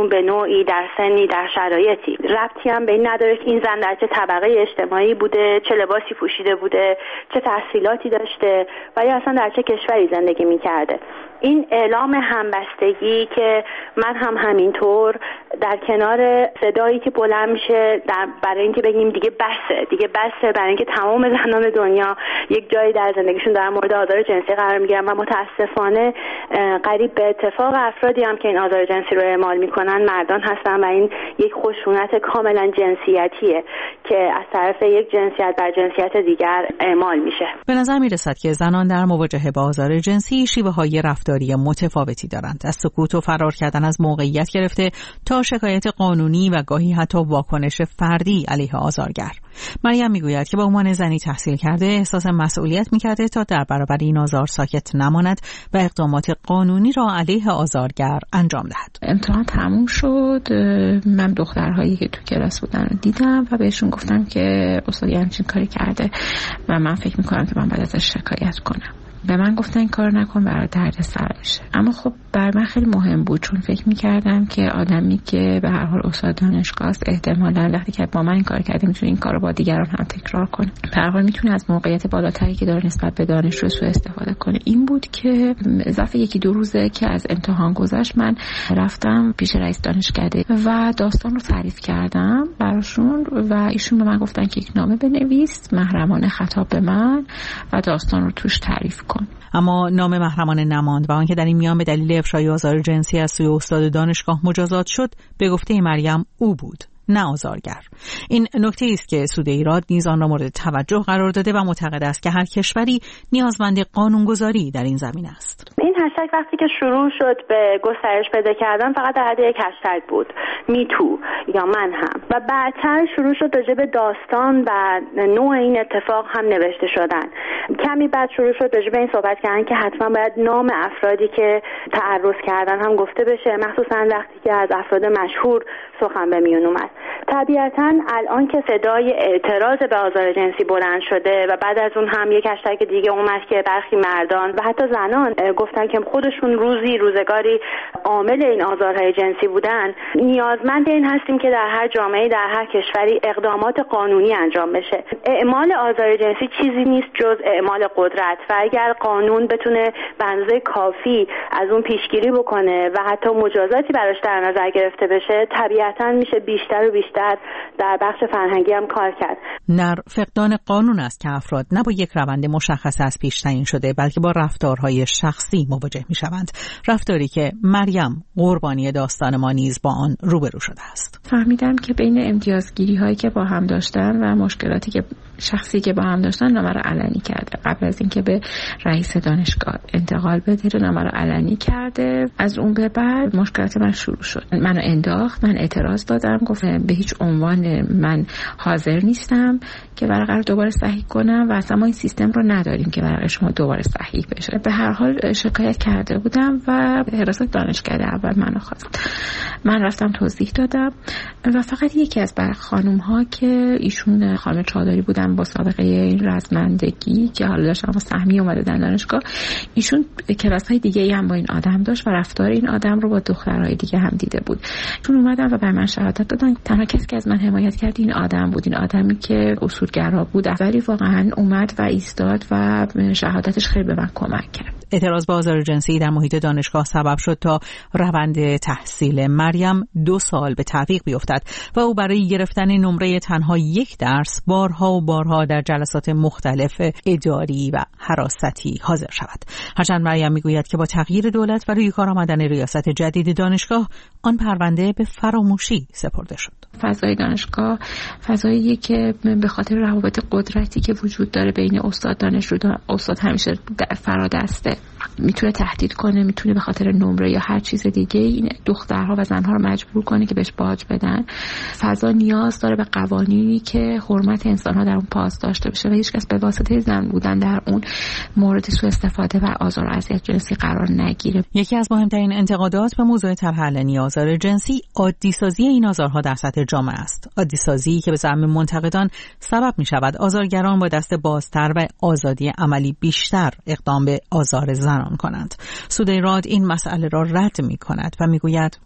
خودشون به نوعی در سنی در شرایطی. ربطی هم به این نداره که این زن در چه طبقه اجتماعی بوده، چه لباسی پوشیده بوده، چه تحصیلاتی داشته و یا اصلا در چه کشوری زندگی میکرده. این اعلام همبستگی که من هم همینطور در کنار صدایی که بلند میشه در برای اینکه بگیم دیگه بسه دیگه بسه برای اینکه تمام زنان دنیا یک جایی در زندگیشون در مورد آزار جنسی قرار میگیرن و متاسفانه قریب به اتفاق افرادی هم که این آزار جنسی رو اعمال میکنن مردان هستن و این یک خشونت کاملا جنسیتیه که از طرف یک جنسیت بر جنسیت دیگر اعمال میشه. به نظر میرسد که زنان در مواجهه با آزار جنسی شیوه‌های رفتاری متفاوتی دارند، از سکوت و فرار کردن از موقعیت گرفته تا شکایت قانونی و گاهی حتی واکنش فردی علیه آزارگر. مریم میگوید که به عنوان زنی تحصیل کرده احساس مسئولیت میکرده تا در برابر این آزار ساکت نماند و اقدامات قانونی را علیه آزارگر انجام دهد. امتحان تموم شد، من دخترهایی که تو کلاس بودن رو دیدم و بهشون گفتم که استادی همچین کاری کرده و من فکر میکنم که من باید ازش شکایت کنم. به من گفتن این کار نکن برای درد سرشه. اما خب برای من خیلی مهم بود چون فکر میکردم که آدمی که به هر حال استاد دانشگاه است احتمالاً وقتی که با من این کار کرده میتونه این کارو با دیگران هم تکرار کنه. به هر حال میتونه از موقعیت بالاتری که داره نسبت به دانشجو سوء استفاده کنه. این بود که ظرف یکی دو روزه که از امتحان گذشت من رفتم پیش رئیس دانشکده و داستان رو تعریف کردم براشون و ایشون به من گفتن که یک نامه بنویس محرمانه خطاب به من و داستان رو توش تعریف کن. اما نام محرمانه نماند و آنکه در این میان به دلیل افشای آزار جنسی از سوی استاد دانشگاه مجازات شد به گفته مریم او بود نه آزارگر. این نکته است که سود ایراد نیز آن را مورد توجه قرار داده و معتقد است که هر کشوری نیازمند قانونگذاری در این زمینه است. این هشتگ وقتی که شروع شد به گسترش پیدا کردن فقط در حد یک هشتگ بود، می تو یا من هم، و بعدتر شروع شد راجع به داستان و نوع این اتفاق هم نوشته شدن. کمی بعد شروع شد راجع به این صحبت کردن که حتما باید نام افرادی که تعرض کردن هم گفته بشه، مخصوصا وقتی که از افراد مشهور سخن به میون اومد. طبیعتاً الان که صدای اعتراض به آزار جنسی بلند شده و بعد از اون هم یک هشتگ دیگه اومد که برخی مردان و حتی زنان گفتن که خودشون روزی روزگاری عامل این آزارهای جنسی بودن، نیازمند این هستیم که در هر جامعه در هر کشوری اقدامات قانونی انجام بشه. اعمال آزار جنسی چیزی نیست جز اعمال قدرت و اگر قانون بتونه به اندازه کافی از اون پیشگیری بکنه و حتی مجازاتی براش در نظر گرفته بشه، طبیعتاً میشه بیشتر و بیشتر در بخش فرهنگی هم کار کرد. در فقدان قانون است که افراد نه با یک روند مشخص از پیش تعیین شده بلکه با رفتارهای شخصی مواجه میشوند، رفتاری که مریم قربانی داستان ما نیز با آن روبرو شده است. فهمیدم که بین امتیازگیری هایی که با هم داشتن و مشکلاتی که شخصی که با هم داشتن نامه رو علنی کرده. قبل از اینکه به رئیس دانشگاه انتقال بده نامه رو علنی کرده. از اون به بعد مشکلات من شروع شد. منو انداخت، من اعتراض دادم، گفتم به هیچ عنوان من حاضر نیستم که ورقه رو دوباره صحیح کنم و اصلا ما این سیستم رو نداریم که ورقه شما دوباره صحیح بشه. به هر حال شکایت کرده بودم و حراست دانشکده اول منو خواست. من رفتم توضیح دادم و فقط یکی از بر خانم ها که ایشون خانم چادری بودن با سابقه این رزمندگی که حالا داشتن با سهمی اومده در دانشگاه، ایشون کلاس های دیگه ای هم با این آدم داشت و رفتار این آدم رو با دخترای دیگه هم دیده بود. چون اومدن و بر من شهادت دادن تنها کسی که از من حمایت کرد این آدم بود، این آدمی که اصولگرا بود، ولی واقعا اومد و ایستاد و شهادتش خیلی به من کمک کرد. اعتراض به آزار جنسی در محیط دانشگاه سبب شد تا روند تحصیل مریم دو سال به تعویق بیفتد و او برای گرفتن نمره تنها یک درس بارها و بارها در جلسات مختلف اداری و حراستی حاضر شود. هرچند مریم میگوید که با تغییر دولت و روی کار آمدن ریاست جدید دانشگاه آن پرونده به فراموشی سپرده شد. فضای دانشگاه فضاییه که به خاطر روابط قدرتی که وجود داره بین استاد دانشجو، استاد همیشه فرادسته، میتونه تهدید کنه، میتونه به خاطر نمره یا هر چیز دیگه این دخترها و زنها رو مجبور کنه که بهش باج بدن. فضا نیاز داره به قوانینی که حرمت انسان‌ها در اون پاس داشته بشه و هیچکس به واسطه زن بودن در اون مورد سوء استفاده و آزار و اذیت جنسی قرار نگیره. یکی از مهمترین انتقادات به موضوع طرح علنی آزار جنسی عادی سازی این آزارها در سطح جامعه است. عادی سازی که به زعم منتقدان سبب می شود آزارگران با دست بازتر و آزادی عملی بیشتر اقدام به آزار زنان کنند. سود ایراد این مسئله را رد می کند و می گوید هیچ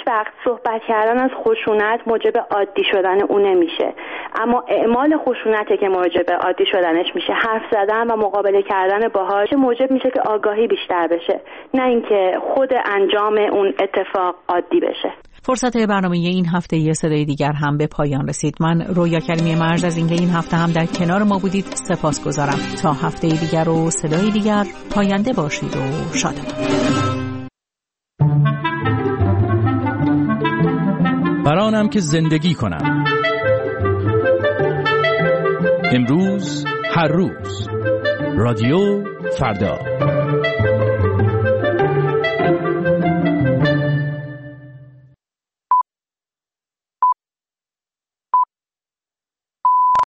سخت صحبت کردن از خشونت موجب عادی شدن اون نمیشه، اما اعمال خشونته که موجب عادی شدنش میشه. حرف زدن و مقابله کردن باهاش موجب میشه که آگاهی بیشتر بشه، نه اینکه خود انجام اون اتفاق عادی بشه. فرصت برنامه این هفته یه صدای دیگر هم به پایان رسید. من رویا کریمی مرز از اینکه این هفته هم در کنار ما بودید سپاسگزارم. تا هفته دیگر و صدای دیگر، پاینده باشید و شادمان. برانم که زندگی کنم، امروز هر روز، رادیو فردا.